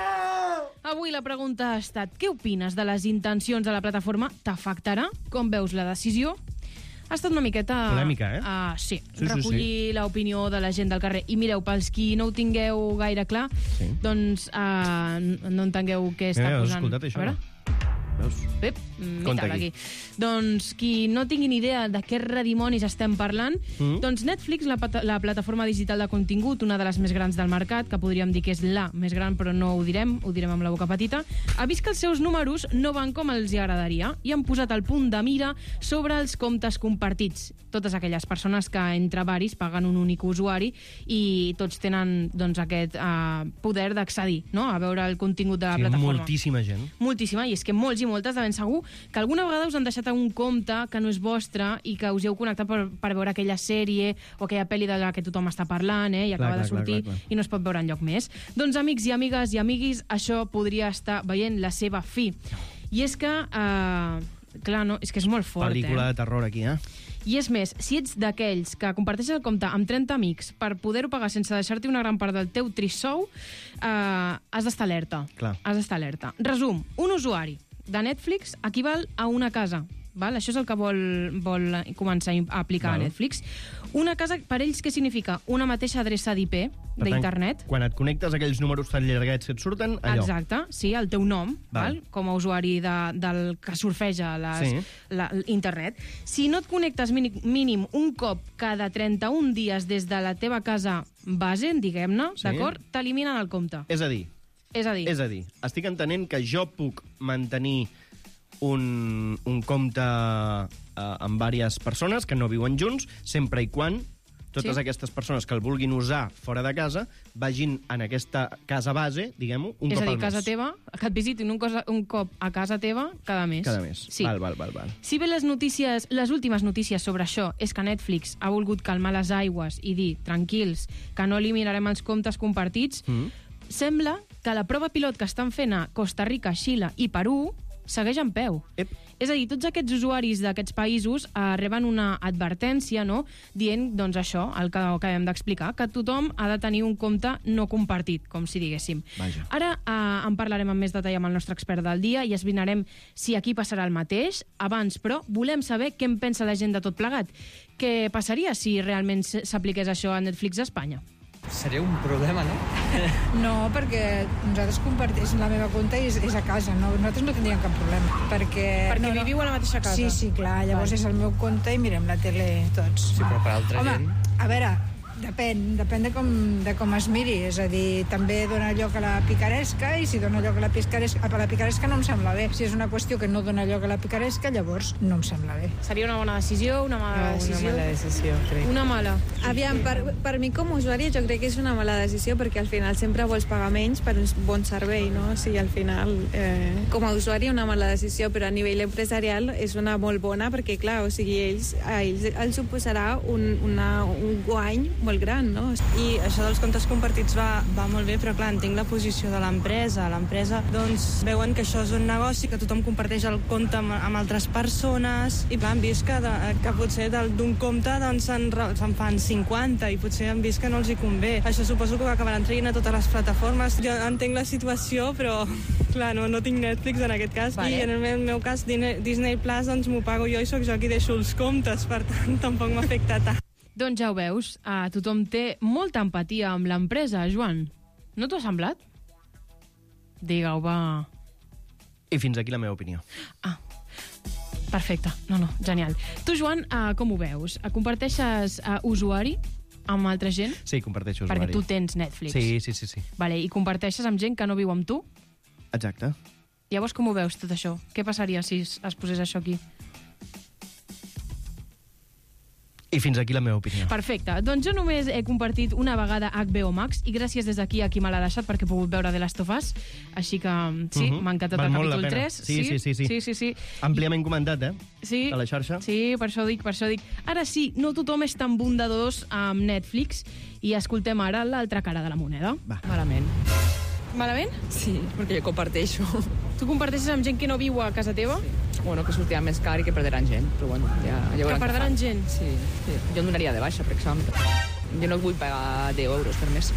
Avui la pregunta ha estat: què opines de les intencions de la plataforma? T'afectarà? Com veus la decisió? Ha estat una miqueta... Polèmica, eh? Uh, sí, Sí, sí, recollir l'opinió de la gent del carrer. I mireu, pels qui no ho tingueu gaire clar, Sí. doncs uh, no entengueu què està Eh, has posant... escoltat això, A veure. no? Veus? Pep, mm, Conta mitjana aquí. aquí. Doncs qui no tingui ni idea de què redimonis estem parlant, Mm. doncs Netflix, la, pata- la plataforma digital de contingut, una de les més grans del mercat, que podríem dir que és la més gran, però no ho direm, ho direm amb la boca petita, ha vist que els seus números no van com els hi agradaria i han posat el punt de mira sobre els comptes compartits. Totes aquelles persones que entre varis paguen un únic usuari i tots tenen doncs, aquest uh, poder d'accedir, no?, a veure el contingut de la Sí, plataforma. moltíssima gent. Moltíssima, i és que molts i moltes de ben segur que alguna vegada us han deixat un compte que no és vostre i que us heu connectat per, per veure aquella sèrie o aquella pel·li de la que tothom està parlant, eh, i acaba clar, de sortir clar, clar, clar. i no es pot veure enlloc més. Doncs, amics i amigues i amiguis, això podria estar veient la seva fi. I és que, eh, clar, no, és que és molt fort, Pel·lícula eh? de terror aquí, eh? I és més, si ets d'aquells que comparteixes el compte amb trenta amics per poder-ho pagar sense deixar-te una gran part del teu trissou, eh, has d'estar alerta. Clar. Has d'estar alerta. Resum, un usuari de Netflix equival a una casa. Val? Això és el que vol, vol començar a aplicar Val. a Netflix. Una casa, per ells, què significa? Una mateixa adreça d'I P Per tant, d'internet. Quan et connectes a aquells números tan llarguets que et surten, allò. Exacte, sí, el teu nom, Val. val. Com a usuari de, del que surfeja les, Sí. la, internet. Si no et connectes mínim, mínim un cop cada trenta-un dies des de la teva casa base, diguem-ne, Sí. d'acord? T'eliminen el compte. És a dir, És a dir, és a dir, estic entenent que jo puc mantenir un, un compte eh, amb diverses persones que no viuen junts, sempre i quan totes Sí. aquestes persones que el vulguin usar fora de casa vagin en aquesta casa base, diguem-ho, un és cop a dir, al casa mes. teva, que et visitin un, cosa, un cop a casa teva cada mes. Cada mes. Sí. Val, val, val, val. Si bé les notícies, les últimes notícies sobre això és que Netflix ha volgut calmar les aigües i dir, tranquils, que no eliminarem els comptes compartits, Mm. sembla que la prova pilot que estan fent a Costa Rica, Xile i Perú segueix en peu. Ep. És a dir, tots aquests usuaris d'aquests països eh, reben una advertència, no?, dient, doncs això, el que acabem d'explicar, que tothom ha de tenir un compte no compartit, com si diguéssim. Vaja. Ara eh, en parlarem amb més detall amb el nostre expert del dia i esbrinarem si aquí passarà el mateix. Abans, però, volem saber què en pensa la gent de tot plegat. Què passaria si realment s- s'apliqués això a Netflix a Espanya? Seria un problema, no? No, perquè nosaltres compartim la meva compte és, és a casa, no? Nosaltres no tindríem cap problema. Perquè, Perquè no, no. viviu a la mateixa casa? Sí, sí, clar. Llavors Val. és el meu compte i mirem la tele tots. Sí, però per altra Home, gent... a veure, depèn, depèn de com, de com es miri. És a dir, també dona lloc a la picaresca i si dona lloc a la picaresca, a la picaresca no em sembla bé. Si és una qüestió que no dona lloc a la picaresca, llavors no em sembla bé. Seria una bona decisió, una mala decisió? Una mala decisió, crec. Una mala. Aviam, per, per mi com a usuari jo crec que és una mala decisió perquè al final sempre vols pagar menys per un bon servei, no? O sigui, al final, eh, com a usuari una mala decisió, però a nivell empresarial és una molt bona perquè, clar, o sigui, ells, a ells els suposarà un, una, un guany molt gran, no? I això dels comptes compartits va, va molt bé, però clar, entenc la posició de l'empresa. L'empresa, doncs, veuen que això és un negoci, que tothom comparteix el compte amb, amb altres persones, i clar, han vist que, de, que potser del- d'un compte doncs, se'n re- se'n fan cinquanta, i potser han vist que no els hi convé. Això suposo que ho acabaran traient a totes les plataformes. Jo entenc la situació, però clar, no, no tinc Netflix en aquest cas, Vale. i en el meu, meu cas Disney, Disney Plus doncs m'ho pago jo i sóc jo qui deixo els comptes, per tant tampoc m'afecta tant. Doncs ja ho veus, eh, tothom té molta empatia amb l'empresa, Joan. No t'ho ha semblat? Digue-ho, va. I fins aquí la meva opinió. Ah, perfecte. No, no, genial. Tu, Joan, eh, com ho veus? Eh, Comparteixes eh, usuari amb altra gent? Sí, comparteixo usuari. Perquè tu tens Netflix. Sí, sí, sí, sí. Vale, i comparteixes amb gent que no viu amb tu? Exacte. Llavors, com ho veus, tot això? Què passaria si es es posés això aquí? I fins aquí la meva opinió. Perfecte. Doncs jo només he compartit una vegada H B O Max i gràcies des d'aquí a qui me l'ha deixat perquè he pogut veure The Last of Us. Així que sí, uh-huh. m'ha encantat Val el molt la capítol pena. tres. Sí, sí, sí, sí. sí, sí, sí. Àmpliament comentat, eh? Sí. A la xarxa. Sí, per això dic, per això dic. Ara sí, no tothom és tan bondadós amb Netflix i escoltem ara l'altra cara de la moneda. Va. Malament. Malament? Sí, perquè jo comparteixo. Tu comparteixes amb gent que no viu a casa teva? Sí. Bueno, que sortirà més car i que perdran gent, però bueno, ja, ja Que perdran fan. gent? Sí, sí. Jo em donaria de baixa, per exemple. Jo no vull pagar deu euros per mes.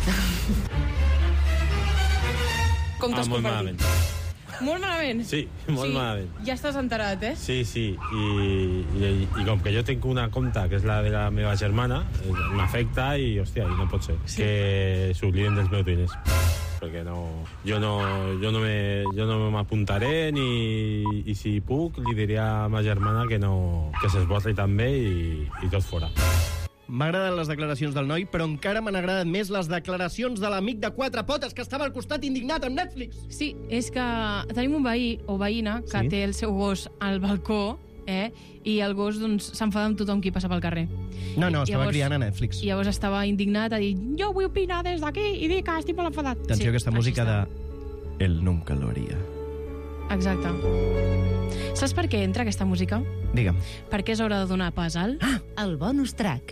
Com t'has ah, molt compartit? malament. Molt malament? Sí, molt sí, malament. Ja estàs enterat, eh? Sí, sí, I, i, i com que jo tinc una compta que és la de la meva germana, m'afecta i, hòstia, i no pot ser sí. que s'obliden dels meus diners. Perquè no, jo no, jo no me, jo no m'apuntaré ni, i si puc li diré a ma germana que no, que s'esborri també i, i tot fora. M'agraden les declaracions del noi, però encara m'han agradat més les declaracions de l'amic de quatre potes que estava al costat indignat amb Netflix. Sí, és que tenim un veí o veïna que Sí? té el seu gos al balcó, eh? I el gos doncs, s'enfada amb tothom qui passa pel carrer. No, no, estava Llavors- criant a Netflix. I llavors estava indignat a dir jo vull opinar des d'aquí i dir que estic molt enfadat. Atenció, sí, aquesta així música està. de... Él nunca lo haría. Exacte. Saps per què entra aquesta música? Digue'm. Perquè és hora de donar pas al... Ah, el bonus track.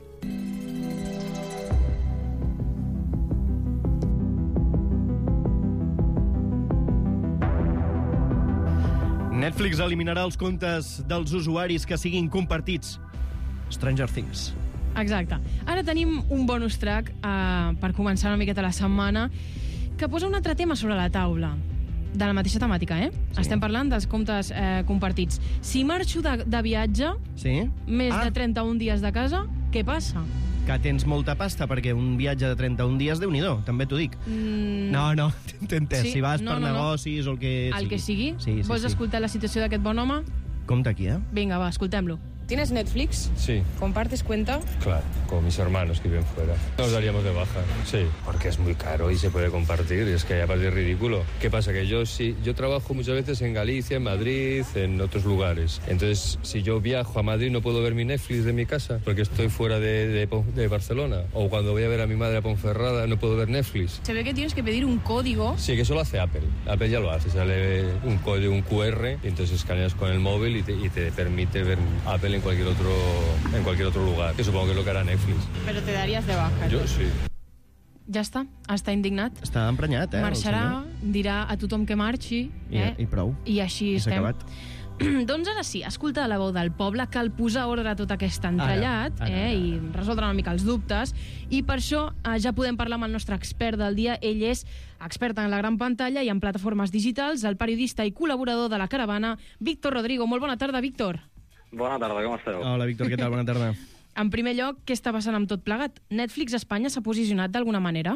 Netflix eliminarà els comptes dels usuaris que siguin compartits. Stranger Things. Exacte. Ara tenim un bonus track eh, per començar una miqueta la setmana que posa un altre tema sobre la taula. De la mateixa temàtica, eh? Sí. Estem parlant dels comptes eh, compartits. Si marxo de, de viatge, Sí? més Ah. de trenta-un dies de casa, què passa? Que tens molta pasta, perquè un viatge de trenta-un dies, Déu-n'hi-do, també t'ho dic. Mm, No, no, t'he entès. Sí, Si vas no, per no, no. negocis o el que el que sigui. Sí, sí, Vols sí. escoltar la situació d'aquest bon home? Compte aquí, eh? Vinga, va, escoltem-lo. ¿Tienes Netflix? Sí, ¿Compartes cuenta? claro, con mis hermanos que viven fuera. Nos daríamos de baja, sí, porque es muy caro y se puede compartir, y es que ya parece ridículo. ¿Qué pasa? Que yo sí, yo trabajo muchas veces en Galicia, en Madrid, en otros lugares. Entonces, si yo viajo a Madrid no puedo ver mi Netflix de mi casa porque estoy fuera de, de, de Barcelona. O cuando voy a ver a mi madre a Ponferrada no puedo ver Netflix. Se ve que tienes que pedir un código. Sí, que eso lo hace Apple. Apple ya lo hace, sale un código, un Q R, y entonces escaneas con el móvil y te, y te permite ver Apple en cualquier otro en cualquier otro lugar, que supongo que es lo que hará Netflix. Pero te darías de baja. Yo sí. Ja està, està indignat. Està emprenyat, eh? el Marxarà, senyor. dirà a tothom que marxi, I, eh? I prou. I així I s'ha estem. acabat. Doncs ara sí, escolta la veu del poble, cal posar ordre a tot aquest entrellat Ara, ara, eh, ara. i resoldre una mica els dubtes. I per això eh, ja podem parlar amb el nostre expert del dia. Ell és expert en la gran pantalla i en plataformes digitals, el periodista i col·laborador de La Caravana, Víctor Rodrigo. Molt bona tarda, Víctor. Bona tarda, com esteu? Hola, Víctor, què tal? Bona tarda. En primer lloc, què està passant amb tot plegat? Netflix a Espanya s'ha posicionat d'alguna manera?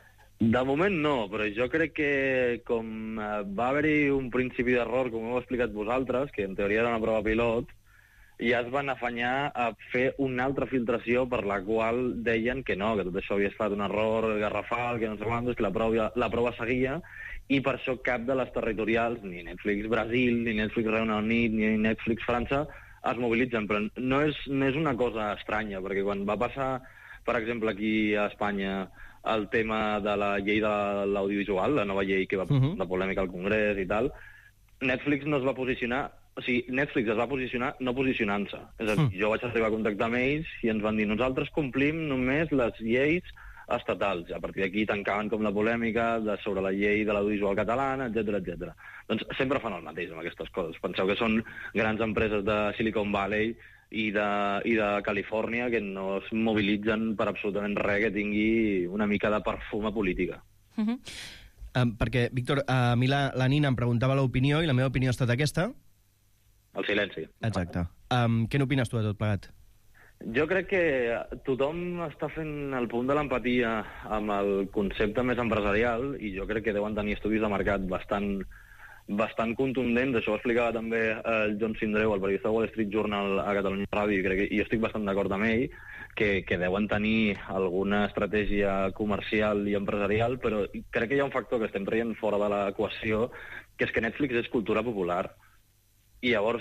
De moment no, però jo crec que com eh, va haver-hi un principi d'error, com heu explicat vosaltres, que en teoria era una prova pilot, ja es van afanyar a fer una altra filtració per la qual deien que no, que tot això havia estat un error garrafal, que no sé quantos, que la prova, la prova seguia, i per això cap de les territorials, ni Netflix Brasil, ni Netflix Regne Unit, ni Netflix França, es mobilitzen, però no és, no és una cosa estranya, perquè quan va passar, per exemple, aquí a Espanya, el tema de la llei de l'audiovisual, la nova llei que va posar uh-huh. de polèmica al Congrés i tal, Netflix no es va posicionar, o sigui, Netflix es va posicionar no posicionant-se. És a dir, jo vaig arribar a contactar amb ells i ens van dir nosaltres complim només les lleis estatals. A partir d'aquí tancaven com la polèmica de, sobre la llei de l'audiovisual catalana, etcètera, etcètera. Doncs sempre fan el mateix amb aquestes coses. Penseu que són grans empreses de Silicon Valley i de, i de Califòrnia que no es mobilitzen per absolutament res que tingui una mica de perfum a política. Uh -huh. Um, perquè, Víctor, a mi la, la Nina em preguntava l'opinió i la meva opinió ha estat aquesta. El silenci. Exacte. Um, què n'opines tu de tot plegat? Jo crec que tothom està fent el punt de l'empatia amb el concepte més empresarial i jo crec que deuen tenir estudis de mercat bastant, bastant contundents. Això ho explicava també el John Sindreu, el periodista de Wall Street Journal a Catalunya Ràdio, i, crec que, i jo estic bastant d'acord amb ell, que, que deuen tenir alguna estratègia comercial i empresarial, però crec que hi ha un factor que estem traient fora de l'equació, que és que Netflix és cultura popular. I llavors,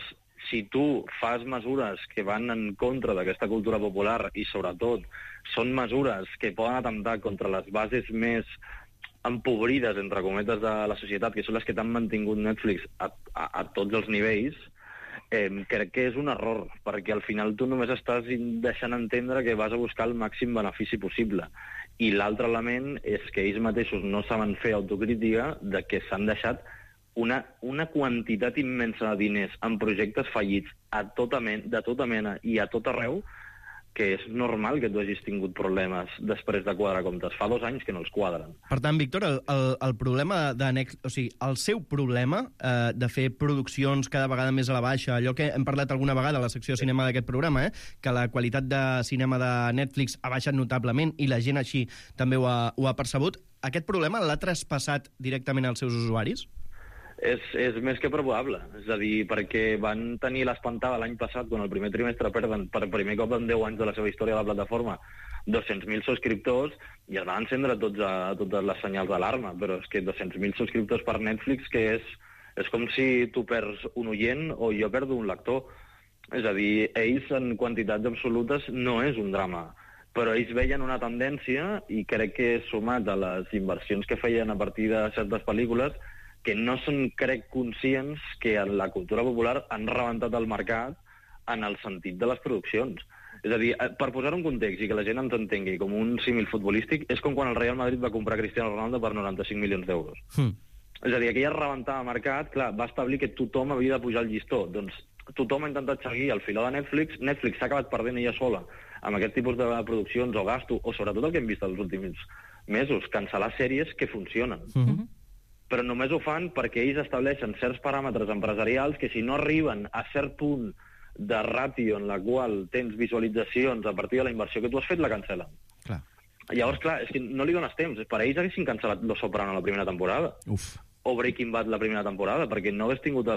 si tu fas mesures que van en contra d'aquesta cultura popular i, sobretot, són mesures que poden atemptar contra les bases més empobrides, entre cometes, de la societat, que són les que t'han mantingut Netflix a, a, a tots els nivells, eh, crec que és un error, perquè al final tu només estàs deixant entendre que vas a buscar el màxim benefici possible. I l'altre element és que ells mateixos no saben fer autocrítica de que s'han deixat una, una quantitat immensa de diners en projectes fallits a tota men, de tota mena i a tot arreu, que és normal que tu hagis tingut problemes després de quadrar comptes. Fa dos anys que no els quadren. Per tant, Víctor, el, el, el problema de Netflix, o sigui, el seu problema eh, de fer produccions cada vegada més a la baixa, allò que hem parlat alguna vegada a la secció de cinema d'aquest programa, eh, que la qualitat de cinema de Netflix ha baixat notablement i la gent així també ho ha, ho ha percebut, aquest problema l'ha traspassat directament als seus usuaris? És, és més que probable, és a dir, perquè van tenir l'espantada l'any passat, quan el primer trimestre perden per primer cop en deu anys de la seva història de la plataforma dos-cents mil subscriptors i es van encendre tots, a, totes les senyals d'alarma, però és que dos-cents mil subscriptors per Netflix, que és, és com si tu perds un oient o jo perdo un lector. És a dir, ells en quantitats absolutes no és un drama, però ells veien una tendència i crec que sumat a les inversions que feien a partir de certes pel·lícules que no són, crec, conscients que en la cultura popular han rebentat el mercat en el sentit de les produccions. És a dir, per posar un context i que la gent ens entengui com un símil futbolístic, és com quan el Real Madrid va comprar Cristiano Ronaldo per noranta-cinc milions d'euros. Mm. És a dir, aquella rebentada de mercat, clar, va establir que tothom havia de pujar el llistó. Doncs tothom ha intentat seguir el filó de Netflix, Netflix s'ha acabat perdent ella sola amb aquest tipus de produccions o gasto, o sobretot el que hem vist els últims mesos, cancel·lar sèries que funcionen. Mm-hmm. Però només ho fan perquè ells estableixen certs paràmetres empresarials que si no arriben a cert punt de ràtio en la qual tens visualitzacions a partir de la inversió que tu has fet, la cancel·len. Clar. Llavors, clar, és que no li dones temps. Per ells haguessin cancel·lat Los Soprano la primera temporada. Uf. O Breaking Bad la primera temporada, perquè no hagués tingut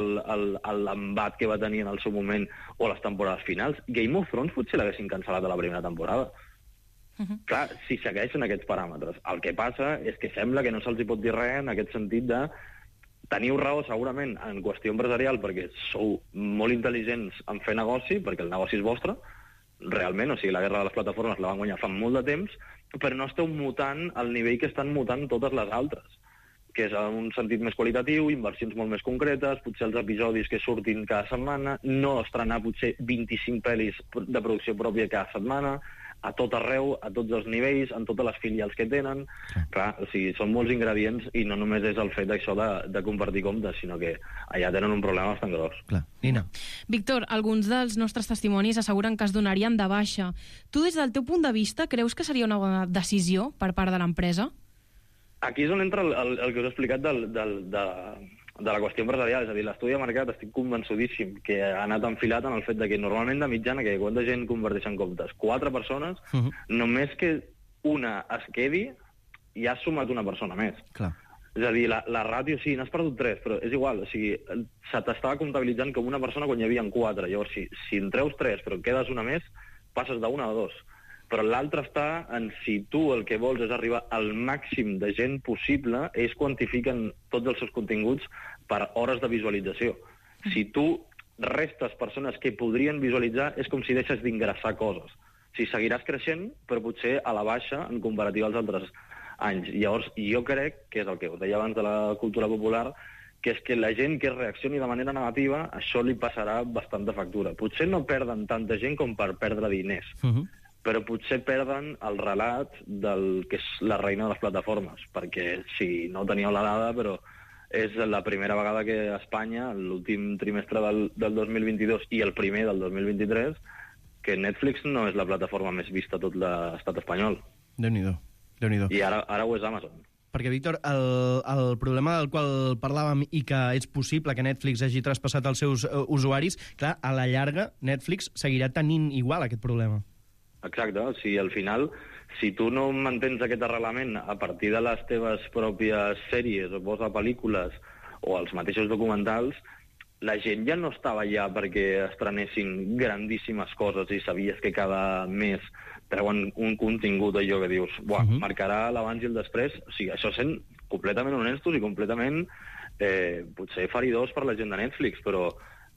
l'embat que va tenir en el seu moment o les temporades finals. Game of Thrones potser l'haguessin cancel·lat a la primera temporada. Uh-huh. Clar, si segueixen aquests paràmetres. El que passa és que sembla que no se'ls hi pot dir res en aquest sentit de teniu raó segurament en qüestió empresarial perquè sou molt intel·ligents en fer negoci, perquè el negoci és vostre, realment, o sigui, la guerra de les plataformes la van guanyar fa molt de temps, però no esteu mutant al nivell que estan mutant totes les altres, que és en un sentit més qualitatiu, inversions molt més concretes, potser els episodis que surtin cada setmana, no estrenar potser vint-i-cinc pel·lis de producció pròpia cada setmana, a tot arreu, a tots els nivells, en totes les filials que tenen. Clar, o sigui, són molts ingredients i no només és el fet d'això de, de compartir comptes, sinó que allà tenen un problema bastant gros. Clar. Nina. Víctor, alguns dels nostres testimonis asseguren que es donarien de baixa. Tu, des del teu punt de vista, creus que seria una bona decisió per part de l'empresa? Aquí és on entra el, el, el que us he explicat del, del, de, de la qüestió empresarial. És a dir, l'estudi de mercat estic convençudíssim que ha anat enfilat en el fet de que normalment de mitjana, que quanta gent converteix en comptes? Quatre persones, uh-huh. Només que una es quedi ja has sumat una persona més. Clar. És a dir, la, la ràtio, sí, n'has perdut tres, però és igual, o sigui, se t'estava comptabilitzant com una persona quan hi havia quatre. Llavors, si, si en treus tres però en quedes una més, passes d'una a dos. Però l'altre està en si tu el que vols és arribar al màxim de gent possible, ells quantifiquen tots els seus continguts per hores de visualització. Si tu restes persones que podrien visualitzar, és com si deixes d'ingressar coses. Si seguiràs creixent, però potser a la baixa en comparativa als altres anys. Llavors, jo crec, que és el que us deia abans de la cultura popular, que és que la gent que reaccioni de manera negativa, això li passarà bastant de factura. Potser no perden tanta gent com per perdre diners. Uh-huh. Però potser perden el relat del que és la reina de les plataformes, perquè si no teníeu la dada, però és la primera vegada que a Espanya, l'últim trimestre del, del dos mil vint-i-dos i el primer del dos mil vint-i-tres, que Netflix no és la plataforma més vista a tot l'estat espanyol. Déu-n'hi-do. Déu-n'hi-do. I ara, ara ho és Amazon. Perquè, Víctor, el, el problema del qual parlàvem i que és possible que Netflix hagi traspassat als seus uh, usuaris, clar, a la llarga Netflix seguirà tenint igual aquest problema. Exacte, o sigui, al final, si tu no mantens aquest arrelament a partir de les teves pròpies sèries o posa pel·lícules o els mateixos documentals, la gent ja no estava allà perquè estrenessin grandíssimes coses i sabies que cada mes treuen un contingut allò que dius, buah, uh-huh. marcarà l'abans i el després. O sigui, això sent completament honestos i completament, eh, potser feridors per la gent de Netflix, però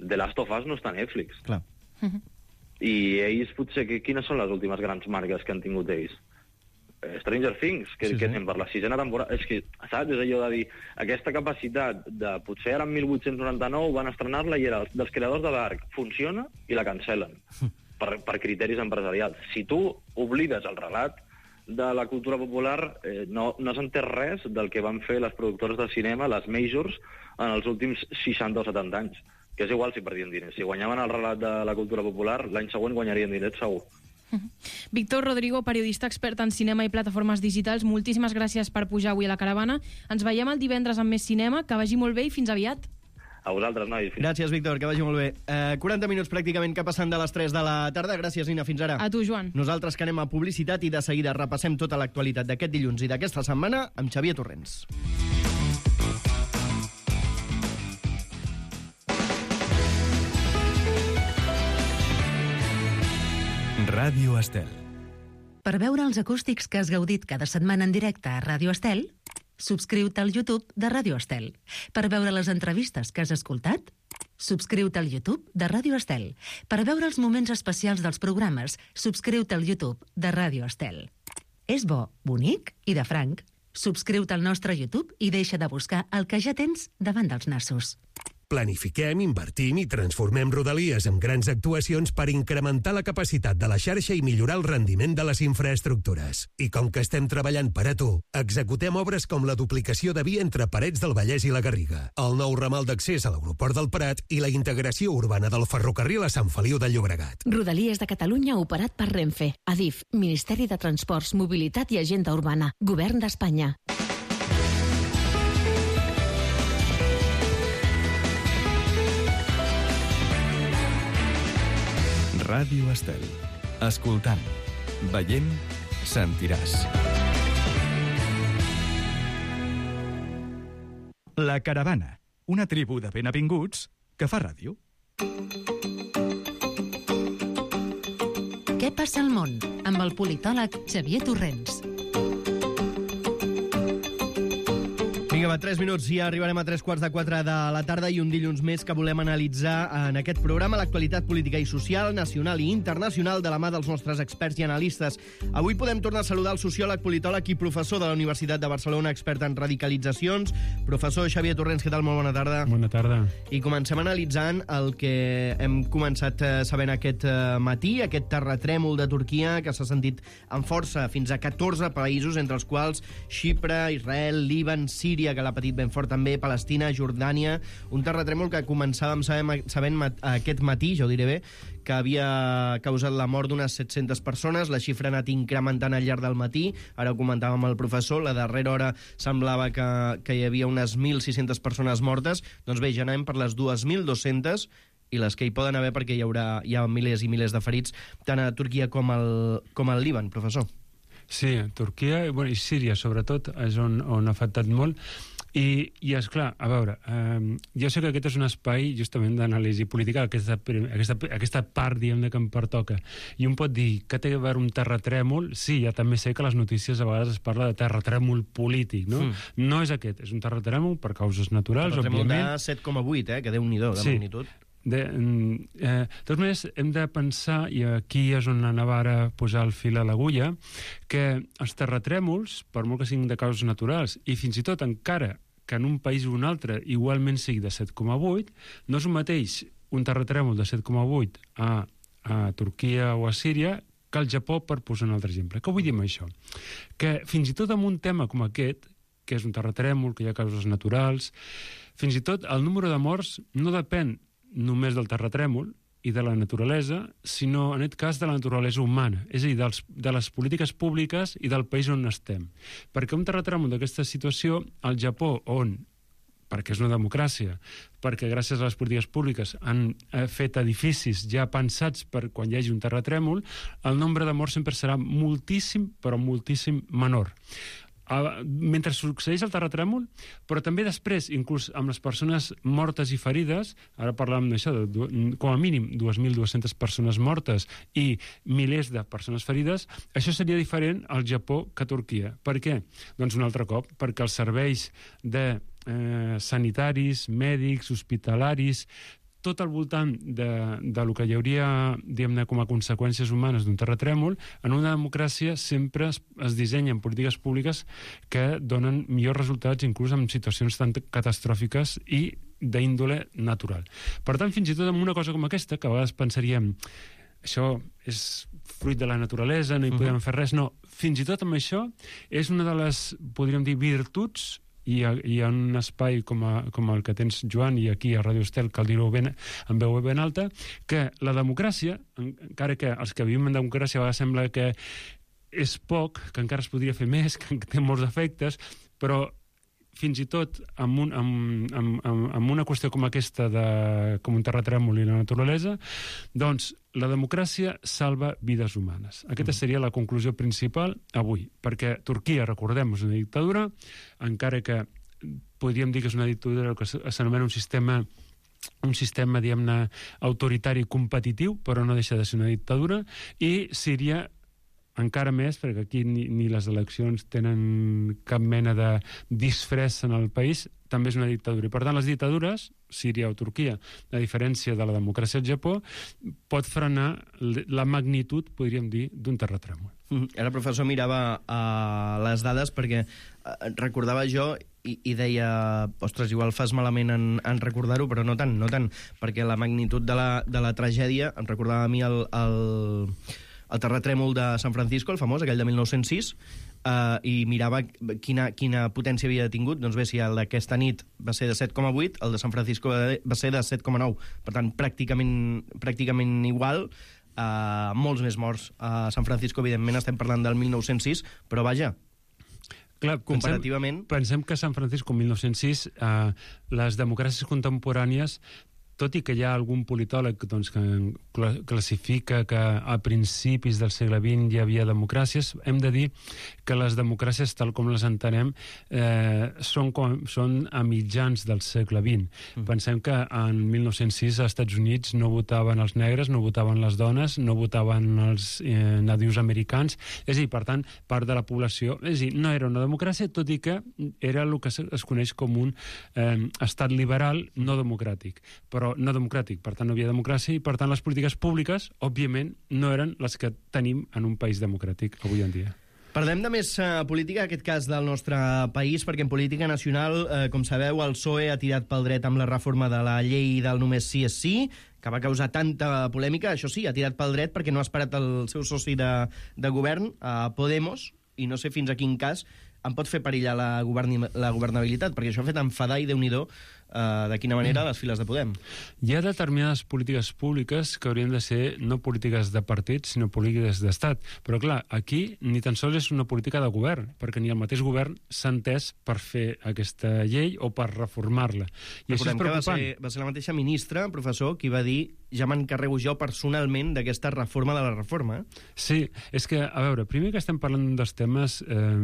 The Last of Us no està a Netflix. Clar. I ells, potser, que, quines són les últimes grans marques que han tingut ells? Eh, Stranger Things, que, Sí, que sí. anem per la sisena temporada. És que, saps? És allò de dir, aquesta capacitat de, potser ara en mil vuit-cents noranta-nou van estrenar-la i era dels creadors de Dark. Funciona i la cancel·len per, per criteris empresarials. Si tu oblides el relat de la cultura popular, eh, no, no s'entén res del que van fer les productores de cinema, les majors, en els últims seixanta o setanta anys. Que és igual si perdien diners. Si guanyaven el relat de la cultura popular, l'any següent guanyarien diners segur. Víctor Rodrigo, periodista expert en cinema i plataformes digitals, moltíssimes gràcies per pujar avui a la caravana. Ens veiem el divendres amb més cinema, que vagi molt bé i fins aviat. A vosaltres, nois. Gràcies, Víctor, que vagi molt bé. Eh, quaranta minuts pràcticament que passen de les tres de la tarda. Gràcies, Nina, fins ara. A tu, Joan. Nosaltres que anem a publicitat i de seguida repassem tota l'actualitat d'aquest dilluns i d'aquesta setmana amb Xavier Torrents. Ràdio Estel. Per veure els acústics que has gaudit cada setmana en directe a Ràdio Estel, subscriu-te al YouTube de Ràdio Estel. Per veure les entrevistes que has escoltat, subscriu-te al YouTube de Ràdio Estel. Per veure els moments especials dels programes, subscriu-te al YouTube de Ràdio Estel. És bo, bonic i de franc. Subscriu-te al nostre YouTube i deixa de buscar el que ja tens davant dels nassos. Planifiquem, invertim i transformem Rodalies amb grans actuacions per incrementar la capacitat de la xarxa i millorar el rendiment de les infraestructures. I com que estem treballant per a tu, executem obres com la duplicació de via entre Parets del Vallès i la Garriga, el nou ramal d'accés a l'aeroport del Prat i la integració urbana del ferrocarril a Sant Feliu de Llobregat. Rodalies de Catalunya operat per Renfe. Adif, Ministeri de Transports, Mobilitat i Agenda Urbana. Govern d'Espanya. Ràdio Estel. Escoltant, veient, sentiràs. La Caravana, una tribu de benavinguts que fa ràdio. Què passa al món? Amb el politòleg Xavier Torrents. Vinga, va, tres minuts i ja arribarem a tres quarts de quatre de la tarda i un dilluns més que volem analitzar en aquest programa l'actualitat política i social, nacional i internacional de la mà dels nostres experts i analistes. Avui podem tornar a saludar el sociòleg, politòleg i professor de la Universitat de Barcelona, expert en radicalitzacions. Professor Xavier Torrents, què tal? Molt bona tarda. Bona tarda. I comencem analitzant el que hem començat sabent aquest matí, aquest terratrèmol de Turquia que s'ha sentit amb força fins a catorze països, entre els quals Xipre, Israel, Líban, Síria, que l'ha patit ben fort també, Palestina, Jordània, un terratrèmol que començàvem sabent, sabent mat, aquest matí, ja ho diré bé, que havia causat la mort d'unes set-centes persones, la xifra ha anat incrementant al llarg del matí, ara ho comentàvem amb el professor, la darrera hora semblava que, que hi havia unes mil sis-centes persones mortes, doncs bé, ja anem per les dos mil dues-centes i les que hi poden haver perquè hi haurà hi ha milers i milers de ferits, tant a Turquia com al, com al Líban, professor. Sí, Turquia bueno, i Síria, sobretot, és on, on ha afectat molt. I, i esclar, a veure, eh, jo sé que aquest és un espai justament d'anàlisi política, aquesta, aquesta, aquesta part, diguem, que em pertoca. I un pot dir que té a veure un terratrèmol, sí, ja també sé que les notícies a vegades es parla de terratrèmol polític, no? Mm. No és aquest, és un terratrèmol per causes naturals, terratrèmol òbviament. de set coma vuit, eh? Que déu-n'hi-do, de sí. magnitud. De, eh, de totes maneres, hem de pensar, i aquí és on anava ara a posar el fil a l'agulla, que els terratrèmols, per molt que siguin de causes naturals, i fins i tot encara que en un país o un altre igualment sigui de set coma vuit, no és el mateix un terratrèmol de set coma vuit a, a Turquia o a Síria que al Japó, per posar un altre exemple. Què vull dir amb això? Que fins i tot amb un tema com aquest, que és un terratrèmol, que hi ha causes naturals, fins i tot el número de morts no depèn només del terratrèmol i de la naturalesa, sinó, en aquest cas, de la naturalesa humana, és a dir, dels, de les polítiques públiques i del país on estem. Perquè un terratrèmol d'aquesta situació, al Japó, on, perquè és una democràcia, perquè gràcies a les polítiques públiques han fet edificis ja pensats per quan hi hagi un terratrèmol, el nombre de morts sempre serà moltíssim, però moltíssim menor. Mentre succeeix el terratrèmol, però també després, inclús amb les persones mortes i ferides, ara parlàvem d'això, de, com a mínim dos mil dues-centes persones mortes i milers de persones ferides, això seria diferent al Japó que a Turquia. Per què? Doncs un altre cop, perquè els serveis de eh, sanitaris, mèdics, hospitalaris, tot al voltant de, de lo que hi hauria, diguem-ne, com a conseqüències humanes d'un terratrèmol, en una democràcia sempre es, es dissenyen polítiques públiques que donen millors resultats inclús en situacions tan catastròfiques i d'índole natural. Per tant, fins i tot amb una cosa com aquesta, que a vegades pensaríem això és fruit de la naturalesa, no hi podem fer res, no, fins i tot amb això és una de les, podríem dir, virtuts i hi ha un espai com, a, com el que tens, Joan, i aquí a Ràdio Estel, cal dir-ho ben, en veu ben alta, que la democràcia, encara que els que vivim en democràcia a vegades sembla que és poc, que encara es podria fer més, que té molts efectes, però fins i tot amb, un, amb, amb, amb, amb una qüestió com aquesta de, com un terratrèmol i la naturalesa, doncs la democràcia salva vides humanes. Aquesta seria la conclusió principal avui, perquè Turquia, recordem, és una dictadura, encara que podríem dir que és una dictadura que s'anomena un sistema un sistema, diguem-ne, autoritari competitiu, però no deixa de ser una dictadura, i Síria encara més, perquè aquí ni, ni les eleccions tenen cap mena de disfressa en el país, també és una dictadura. I per tant, les dictadures, Síria o Turquia, a diferència de la democràcia al Japó, pot frenar la magnitud, podríem dir, d'un terratrèmol. Mm, ara, professor, mirava uh, les dades perquè uh, recordava jo i, i deia, ostres, igual fas malament en, en recordar-ho, però no tant, no tant, perquè la magnitud de la, de la tragèdia, em recordava a mi el... el el terratrèmol de San Francisco, el famós, aquell de mil nou-cents sis, uh, i mirava quina, quina potència havia tingut. Doncs bé, si el d'aquesta nit va ser de set coma vuit, el de San Francisco va ser de set coma nou. Per tant, pràcticament, pràcticament igual, uh, molts més morts. A San Francisco, evidentment, estem parlant del mil nou-cents sis, però vaja, clar, comparativament... Pensem, pensem que a San Francisco, mil nou-cents sis, uh, les democràcies contemporànies, tot i que hi ha algun politòleg doncs, que classifica que a principis del segle vint hi havia democràcies, hem de dir que les democràcies, tal com les entenem, eh, són, com, són a mitjans del segle vint. Mm. Pensem que en mil nou-cents sis als Estats Units no votaven els negres, no votaven les dones, no votaven els eh, nadius americans, és a dir, per tant, part de la població, és a dir, no era una democràcia, tot i que era el que es coneix com un eh, estat liberal no democràtic, però no democràtic, per tant no havia democràcia i per tant les polítiques públiques, òbviament, no eren les que tenim en un país democràtic avui en dia. Parlem de més uh, política, en aquest cas del nostre país, perquè en política nacional, uh, com sabeu, el P S O E ha tirat pel dret amb la reforma de la llei del només sí és sí, que va causar tanta polèmica. Això sí, ha tirat pel dret perquè no ha esperat el seu soci de, de govern, uh, Podemos, i no sé fins a quin cas en pot fer perillar la, governi, la governabilitat, perquè això ha fet enfadar i Déu-n'hi-do uh, de quina manera les files de Podem. Hi ha determinades polítiques públiques que haurien de ser no polítiques de partits, sinó polítiques d'estat. Però clar, aquí ni tan sols és una política de govern, perquè ni el mateix govern s'ha entès per fer aquesta llei o per reformar-la. I això és preocupant. preocupant. Va ser, va ser la mateixa ministra, professor, qui va dir ja m'encarrego jo personalment d'aquesta reforma de la reforma. Sí, és que, a veure, primer que estem parlant d'un dels temes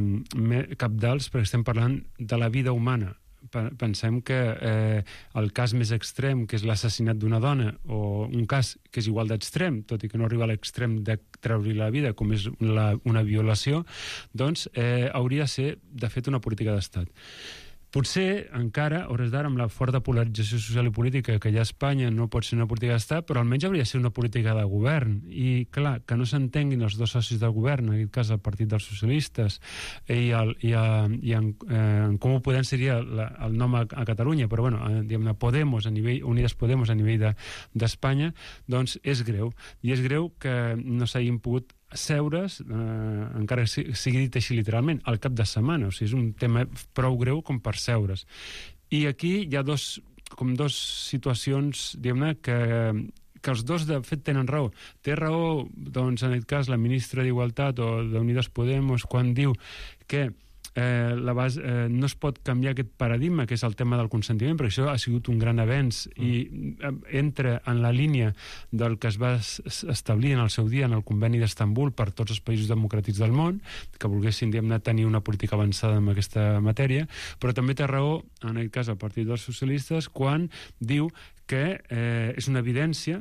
eh, cabdals, perquè estem parlant de la vida humana. Pensem que eh, el cas més extrem, que és l'assassinat d'una dona, o un cas que és igual d'extrem, tot i que no arriba a l'extrem de treure-li la vida, com és la, una violació, doncs eh, hauria de ser, de fet, una política d'estat. Potser, encara, a hores d'ara, amb la forta polarització social i política que hi ha a Espanya, no pot ser una política d'estat, però almenys hauria de ser una política de govern. I, clar, que no s'entenguin els dos socis del govern, en aquest cas el Partit dels Socialistes, i, el, i, a, i en, eh, en Comú Podem seria la, el nom a, a Catalunya, però, bueno, diguem-ne, Podemos, a nivell, Unides Podemos a nivell d'Espanya, de, doncs és greu. I és greu que no s'hagin pogut seure's, eh, encara sigui dit així literalment, al cap de setmana. O sigui, és un tema prou greu com per seure's. I aquí hi ha dos, com dos situacions, diguem-ne, que, que els dos, de fet, tenen raó. Té raó, doncs, en aquest cas, la ministra d'Igualtat o d'Unides Podemos, quan diu que Eh, la base, eh, no es pot canviar aquest paradigma, que és el tema del consentiment, perquè això ha sigut un gran avenç mm. i eh, entra en la línia del que es va establir en el seu dia en el conveni d'Estambul per tots els països democràtics del món, que volguessin, diguem-ne, tenir una política avançada en aquesta matèria, però també té raó, en aquest cas, el Partit dels Socialistes, quan diu que eh, és una evidència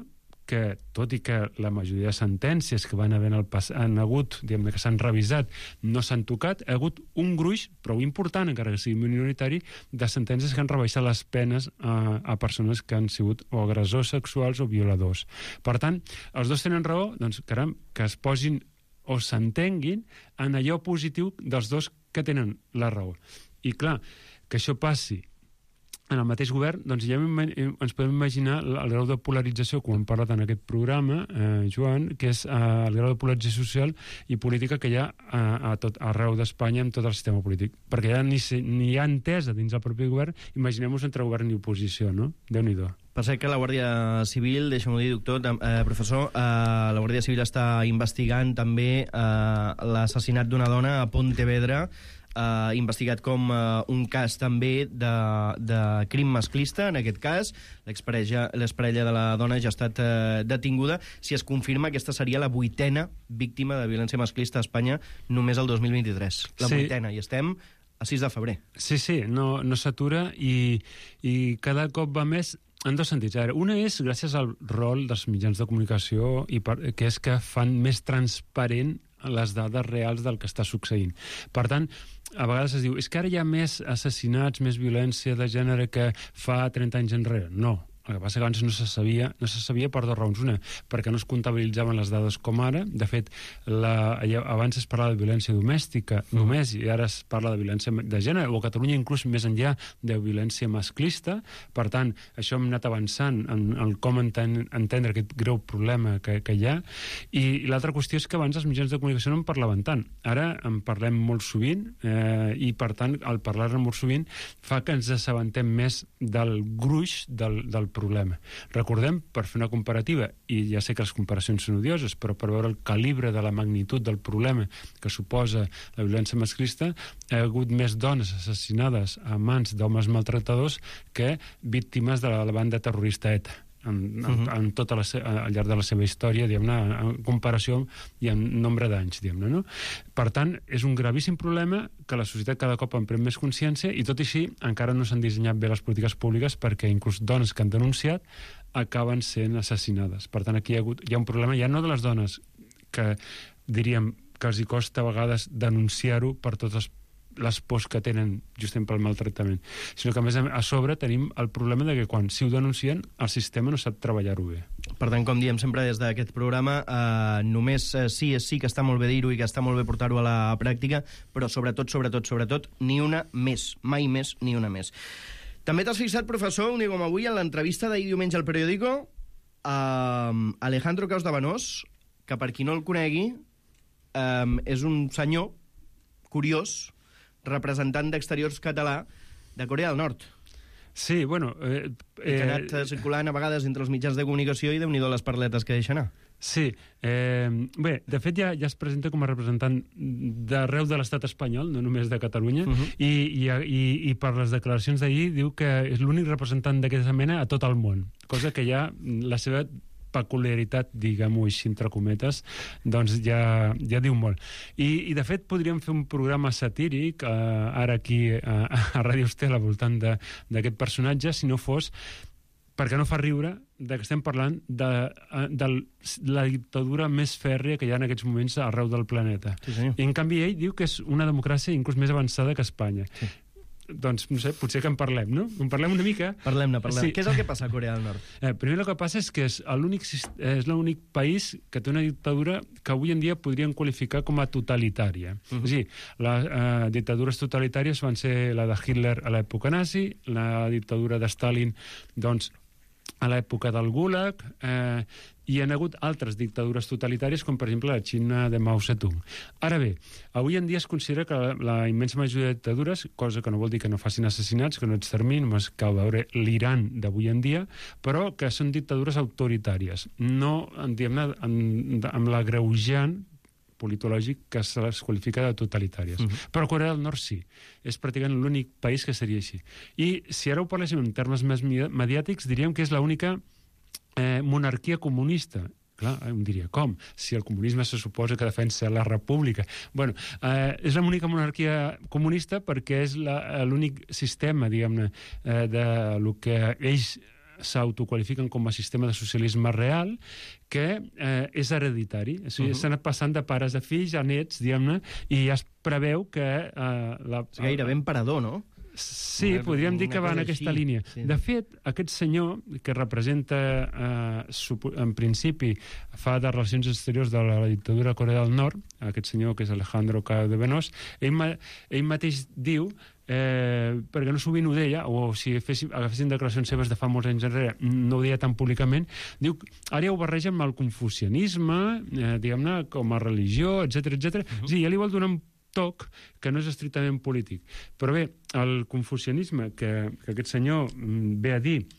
que, tot i que la majoria de sentències que van haver en el pas han hagut, diguem-ne, que s'han revisat, no s'han tocat, ha hagut un gruix prou important, encara que sigui minoritari, de sentències que han rebaixat les penes a, a persones que han sigut o agressors sexuals o violadors. Per tant, els dos tenen raó, doncs, caram, que es posin o s'entenguin en allò positiu dels dos que tenen la raó. I clar, que això passi en el mateix govern, doncs ja ens podem imaginar el grau de polarització, com hem parlat en aquest programa, eh, Joan, que és eh, el grau de polarització social i política que hi ha a, a tot, arreu d'Espanya amb tot el sistema polític. Perquè ja ni, ni hi ha entesa dins del propi govern, imaginem-nos entre govern i oposició, no? Déu-n'hi-do. Per cert que la Guàrdia Civil, deixa'm-ho dir, doctor, eh, professor, eh, la Guàrdia Civil està investigant també eh, l'assassinat d'una dona a Pontevedra, Uh, investigat com uh, un cas també de, de crim masclista, en aquest cas. L'exparella de la dona ja ha estat uh, detinguda. Si es confirma, aquesta seria la vuitena víctima de violència masclista a Espanya només el dos mil vint-i-tres. La sí. vuitena, i estem a sis de febrer. Sí, sí, no, no s'atura i, i cada cop va més en dos sentits. Una és gràcies al rol dels mitjans de comunicació, i per, que és que fan més transparent les dades reals del que està succeint. Per tant, a vegades es diu, és que ara hi ha més assassinats, més violència de gènere que fa trenta anys enrere. No. El que passa que abans no se sabia, no se sabia per dues raons. Una, perquè no es comptabilitzaven les dades com ara. De fet, la, abans es parlava de violència domèstica mm. només, i ara es parla de violència de gènere, o a Catalunya inclús més enllà de violència masclista. Per tant, això hem anat avançant en, en com enten, entendre aquest greu problema que, que hi ha. I, i l'altra qüestió és que abans els mitjans de comunicació no en parlaven tant. Ara en parlem molt sovint, eh, i per tant, al parlar-ne molt sovint, fa que ens assabentem més del gruix del, del problema. Recordem, per fer una comparativa, i ja sé que les comparacions són odioses, però per veure el calibre de la magnitud del problema que suposa la violència masclista, hi ha hagut més dones assassinades a mans d'homes maltractadors que víctimes de la banda terrorista ETA. En, en, uh-huh. en tota la, al llarg de la seva història, diguem-ne, en comparació i en nombre d'anys, diguem-ne, no? Per tant, és un gravíssim problema que la societat cada cop en pren més consciència, i tot i així encara no s'han dissenyat bé les polítiques públiques, perquè inclús dones que han denunciat acaben sent assassinades. Per tant, aquí hi ha, hagut, hi ha un problema ja no de les dones, que diríem que els hi costa a vegades denunciar-ho per tots els les pors que tenen justament pel maltractament, sinó que a més a sobre tenim el problema de que quan si ho denuncien el sistema no sap treballar-ho bé. Per tant, com diem sempre des d'aquest programa, eh, només eh, sí és sí, que està molt bé dir-ho i que està molt bé portar-ho a la pràctica, però sobretot, sobretot, sobretot, ni una més, mai més, ni una més. També t'has fixat, professor, un dia com avui, en l'entrevista d'ahir diumenge al Periódico, a Alejandro Caus de Banós, que per qui no el conegui, eh, és un senyor curiós, representant d'Exteriors català de Corea del Nord. Sí, bueno... Eh, eh, I que ha anat circulant a vegades entre els mitjans de comunicació i déu-n'hi-do les parletes que deixa anar. Sí. Eh, bé, de fet ja, ja es presenta com a representant d'arreu de l'estat espanyol, no només de Catalunya, uh-huh. i, i, i, i per les declaracions d'ahir diu que és l'únic representant d'aquesta mena a tot el món, cosa que ja la seva peculiaritat, diguem-ho així, entre cometes, doncs ja, ja diu molt. I, I, de fet, podríem fer un programa satíric eh, ara aquí a, a Ràdio Estel al voltant d'aquest personatge, si no fos perquè no fa riure de que estem parlant de, de la dictadura més fèrria que hi ha en aquests moments arreu del planeta. Sí, I, en canvi, ell diu que és una democràcia inclús més avançada que Espanya. Sí. Doncs, no sé, potser que en parlem, no? En parlem una mica. Parlem-ne, parlem. Sí. Què és el que passa a Corea del Nord? Eh, primer el que passa és que és l'únic és l'únic país que té una dictadura que avui en dia podríem qualificar com a totalitària. Uh-huh. És a dir, les eh, dictadures totalitàries van ser la de Hitler a l'època nazi, la dictadura de Stalin, doncs, a l'època del Gulag, eh, i hi ha hagut altres dictadures totalitàries, com per exemple la Xina de Mao Zedong. Ara bé, avui en dia es considera que la, la immensa majoria de dictadures, cosa que no vol dir que no facin assassinats, que no exterminin, només cal veure l'Iran d'avui en dia, però que són dictadures autoritàries, no, diguem-ne, amb, amb l'agreujant politològic que se les qualifica de totalitàries. Uh-huh. Però Corea del Nord sí. És pràcticament l'únic país que seria així. I si ara ho parléssim en termes més mediàtics, diríem que és l'única eh, monarquia comunista. Clar, em diria, com? Si el comunisme se suposa que defensa la república. Bueno, eh, és l'única monarquia comunista perquè és l'únic sistema, diguem-ne, eh, de lo que ells s'autoqualifiquen com a sistema de socialisme real, que eh, és hereditari. O sigui, uh -huh. s'ha anat passant de pares a fills, a nets, diguem-ne, i ja es preveu que... Eh, la, és gairebé emperador, no? Sí, una, podríem dir que va en aquesta així. línia. Sí. De fet, aquest senyor, que representa, eh, en principi, fa de relacions exteriors de la dictadura de Corea del Nord, aquest senyor, que és Alejandro Cao de Benós, ell, ma ell mateix diu, eh, perquè no sovint ho deia, o si fessin, agafessin declaracions seves de fa molts anys enrere, no ho deia tan públicament, diu, ara ja ho barreja amb el confucianisme, eh, diguem-ne, com a religió, etcètera, etcètera. Uh -huh. Sí, ja li vol donar un toc que no és estrictament polític. Però bé, el confucianisme que, que aquest senyor ve a dir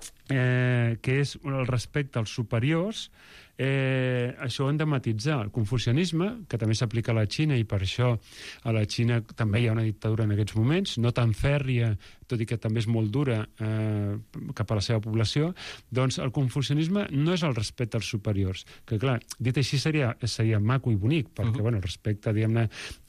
eh, que és el respecte als superiors, eh, això ho hem de matitzar. El confucianisme, que també s'aplica a la Xina, i per això a la Xina també hi ha una dictadura en aquests moments, no tan fèrria, tot i que també és molt dura eh, cap a la seva població, doncs el confucianisme no és el respecte als superiors, que clar, dit així seria, seria maco i bonic, perquè, uh-huh. bueno, el respecte, diguem-ne,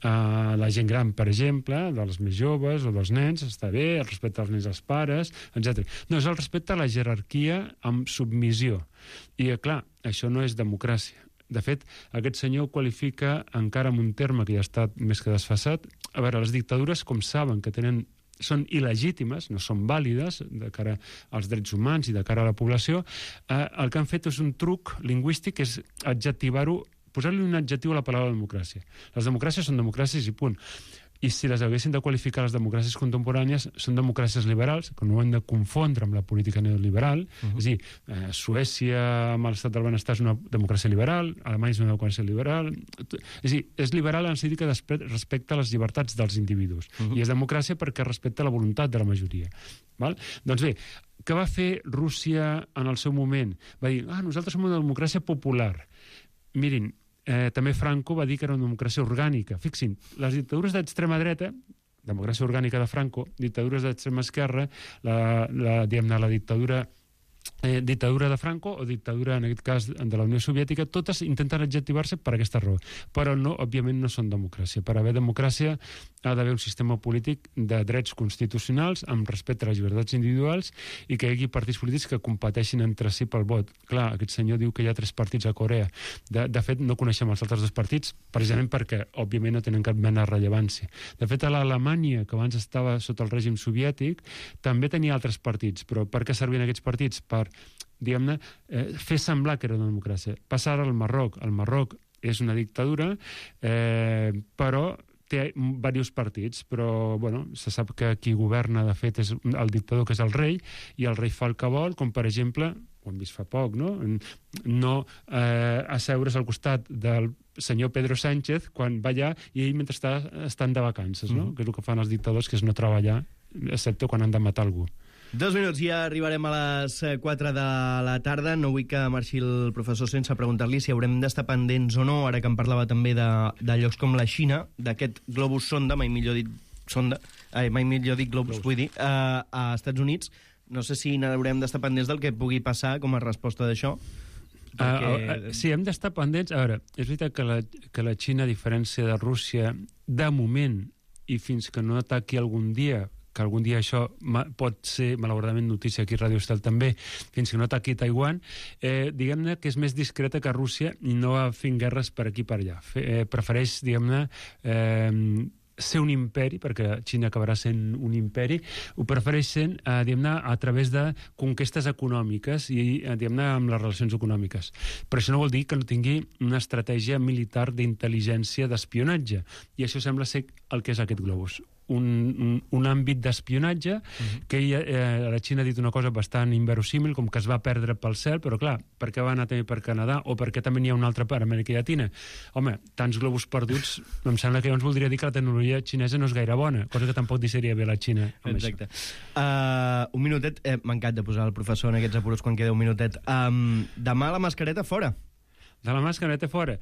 a la gent gran, per exemple, dels més joves o dels nens, està bé, el respecte als nens als pares, etcètera. No, és el respecte a la jerarquia amb submissió. I, clar, això no és democràcia. De fet, aquest senyor ho qualifica encara amb un terme que ja està més que desfasat. A veure, les dictadures, com saben que tenen són il·legítimes, no són vàlides de cara als drets humans i de cara a la població, eh, el que han fet és un truc lingüístic, que és adjectivar-ho, posar-li un adjectiu a la paraula democràcia. Les democràcies són democràcies i punt. I si les haguessin de qualificar les democràcies contemporànies, són democràcies liberals, que no ho hem de confondre amb la política neoliberal. Uh-huh. És a dir, eh, Suècia amb l'estat del benestar és una democràcia liberal, Alemanya és una democràcia liberal... És a dir, és liberal en el sentit que respecta les llibertats dels individus. Uh-huh. I és democràcia perquè respecta la voluntat de la majoria. Val? Doncs bé, què va fer Rússia en el seu moment? Va dir, ah, nosaltres som una democràcia popular. Mirin, Eh, també Franco va dir que era una democràcia orgànica. Fixin, les dictadures d'extrema dreta, democràcia orgànica de Franco, dictadures d'extrema esquerra, la, la, diguem-ne, la dictadura Eh, dictadura de Franco o dictadura, en aquest cas, de la Unió Soviètica, totes intenten adjectivar-se per aquesta raó. Però, no, òbviament, no són democràcia. Per haver democràcia ha d'haver un sistema polític de drets constitucionals amb respecte a les llibertats individuals i que hi hagi partits polítics que competeixin entre si pel vot. Clar, aquest senyor diu que hi ha tres partits a Corea. De, de fet, no coneixem els altres dos partits, precisament perquè, òbviament, no tenen cap mena de rellevància. De fet, a l'Alemanya, que abans estava sota el règim soviètic, també tenia altres partits. Però per què servien aquests partits? Per, diguem-ne, eh, fer semblar que era una democràcia. Passar al Marroc. El Marroc és una dictadura, eh, però té diversos partits, però bueno, se sap que qui governa, de fet, és el dictador, que és el rei, i el rei fa el que vol, com per exemple, ho hem vist fa poc, no? No eh, asseure's al costat del senyor Pedro Sánchez quan va allà i ell mentre està estan de vacances, no? Mm-hmm. Que és el que fan els dictadors, que és no treballar, excepte quan han de matar algú. Dos minuts, ja arribarem a les quatre de la tarda. No vull que marxi el professor sense preguntar-li si haurem d'estar pendents o no, ara que em parlava també de, de llocs com la Xina, d'aquest globus sonda, mai millor dit sonda, ai, mai millor dit globus, globus. vull dir, uh, a Estats Units. No sé si n'haurem d'estar pendents del que pugui passar com a resposta d'això. Perquè... Uh, uh, sí, hem d'estar pendents. A veure, és veritat que la, que la Xina, a diferència de Rússia, de moment, i fins que no ataqui algun dia, que algun dia això pot ser, malauradament, notícia aquí a Ràdio Estel també, fins que no ataqui Taiwan, eh, diguem-ne que és més discreta que Rússia i no va fent guerres per aquí i per allà. Fe, eh, prefereix, diguem-ne, eh, ser un imperi, perquè Xina acabarà sent un imperi, ho prefereix sent, eh, diguem-ne, a través de conquestes econòmiques i, eh, diguem-ne, amb les relacions econòmiques. Però això no vol dir que no tingui una estratègia militar d'intel·ligència d'espionatge. I això sembla ser el que és aquest globus. Un, un, un àmbit d'espionatge uh-huh. que ella, eh, la Xina ha dit una cosa bastant inverosímil, com que es va perdre pel cel, però clar, per què va anar també per Canadà o per què també n'hi ha un altre per Amèrica Llatina? Home, tants globus perduts, em sembla que llavors voldria dir que la tecnologia xinesa no és gaire bona, cosa que tampoc deixaria bé la Xina. Exacte. Uh, un minutet, eh, m'encanta posar el professor en aquests apuros quan queda un minutet. Um, demà la mascareta fora. De la mascareta fora.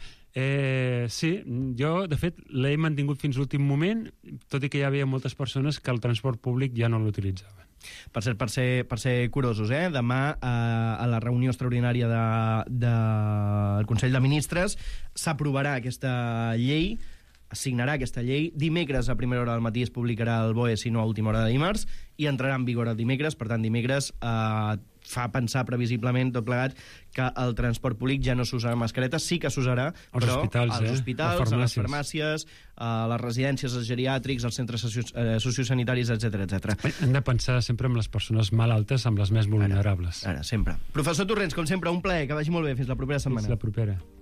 Eh, sí, jo, de fet, l'he mantingut fins l'últim moment, tot i que hi havia moltes persones que el transport públic ja no l'utilitzaven. Per cert, per ser, per ser curosos, eh? Demà, eh, a la reunió extraordinària del de, de Consell de Ministres, s'aprovarà aquesta llei, es signarà aquesta llei. Dimecres, a primera hora del matí, es publicarà el B O E, si no a última hora de dimarts, i entrarà en vigor el dimecres. Per tant, dimecres, eh, fa pensar previsiblement, tot plegat, que el transport públic ja no s'usarà mascaretes, sí que s'usarà, als però hospitals, als eh? hospitals, a les farmàcies, a les residències, als geriàtrics, als centres socio eh, sociosanitaris, etcètera, etcètera. Hem de pensar sempre en les persones malaltes, amb les més vulnerables. Ara, ara, sempre. Professor Torrents, com sempre, un plaer, que vagi molt bé. Fins la propera setmana. Fins la propera.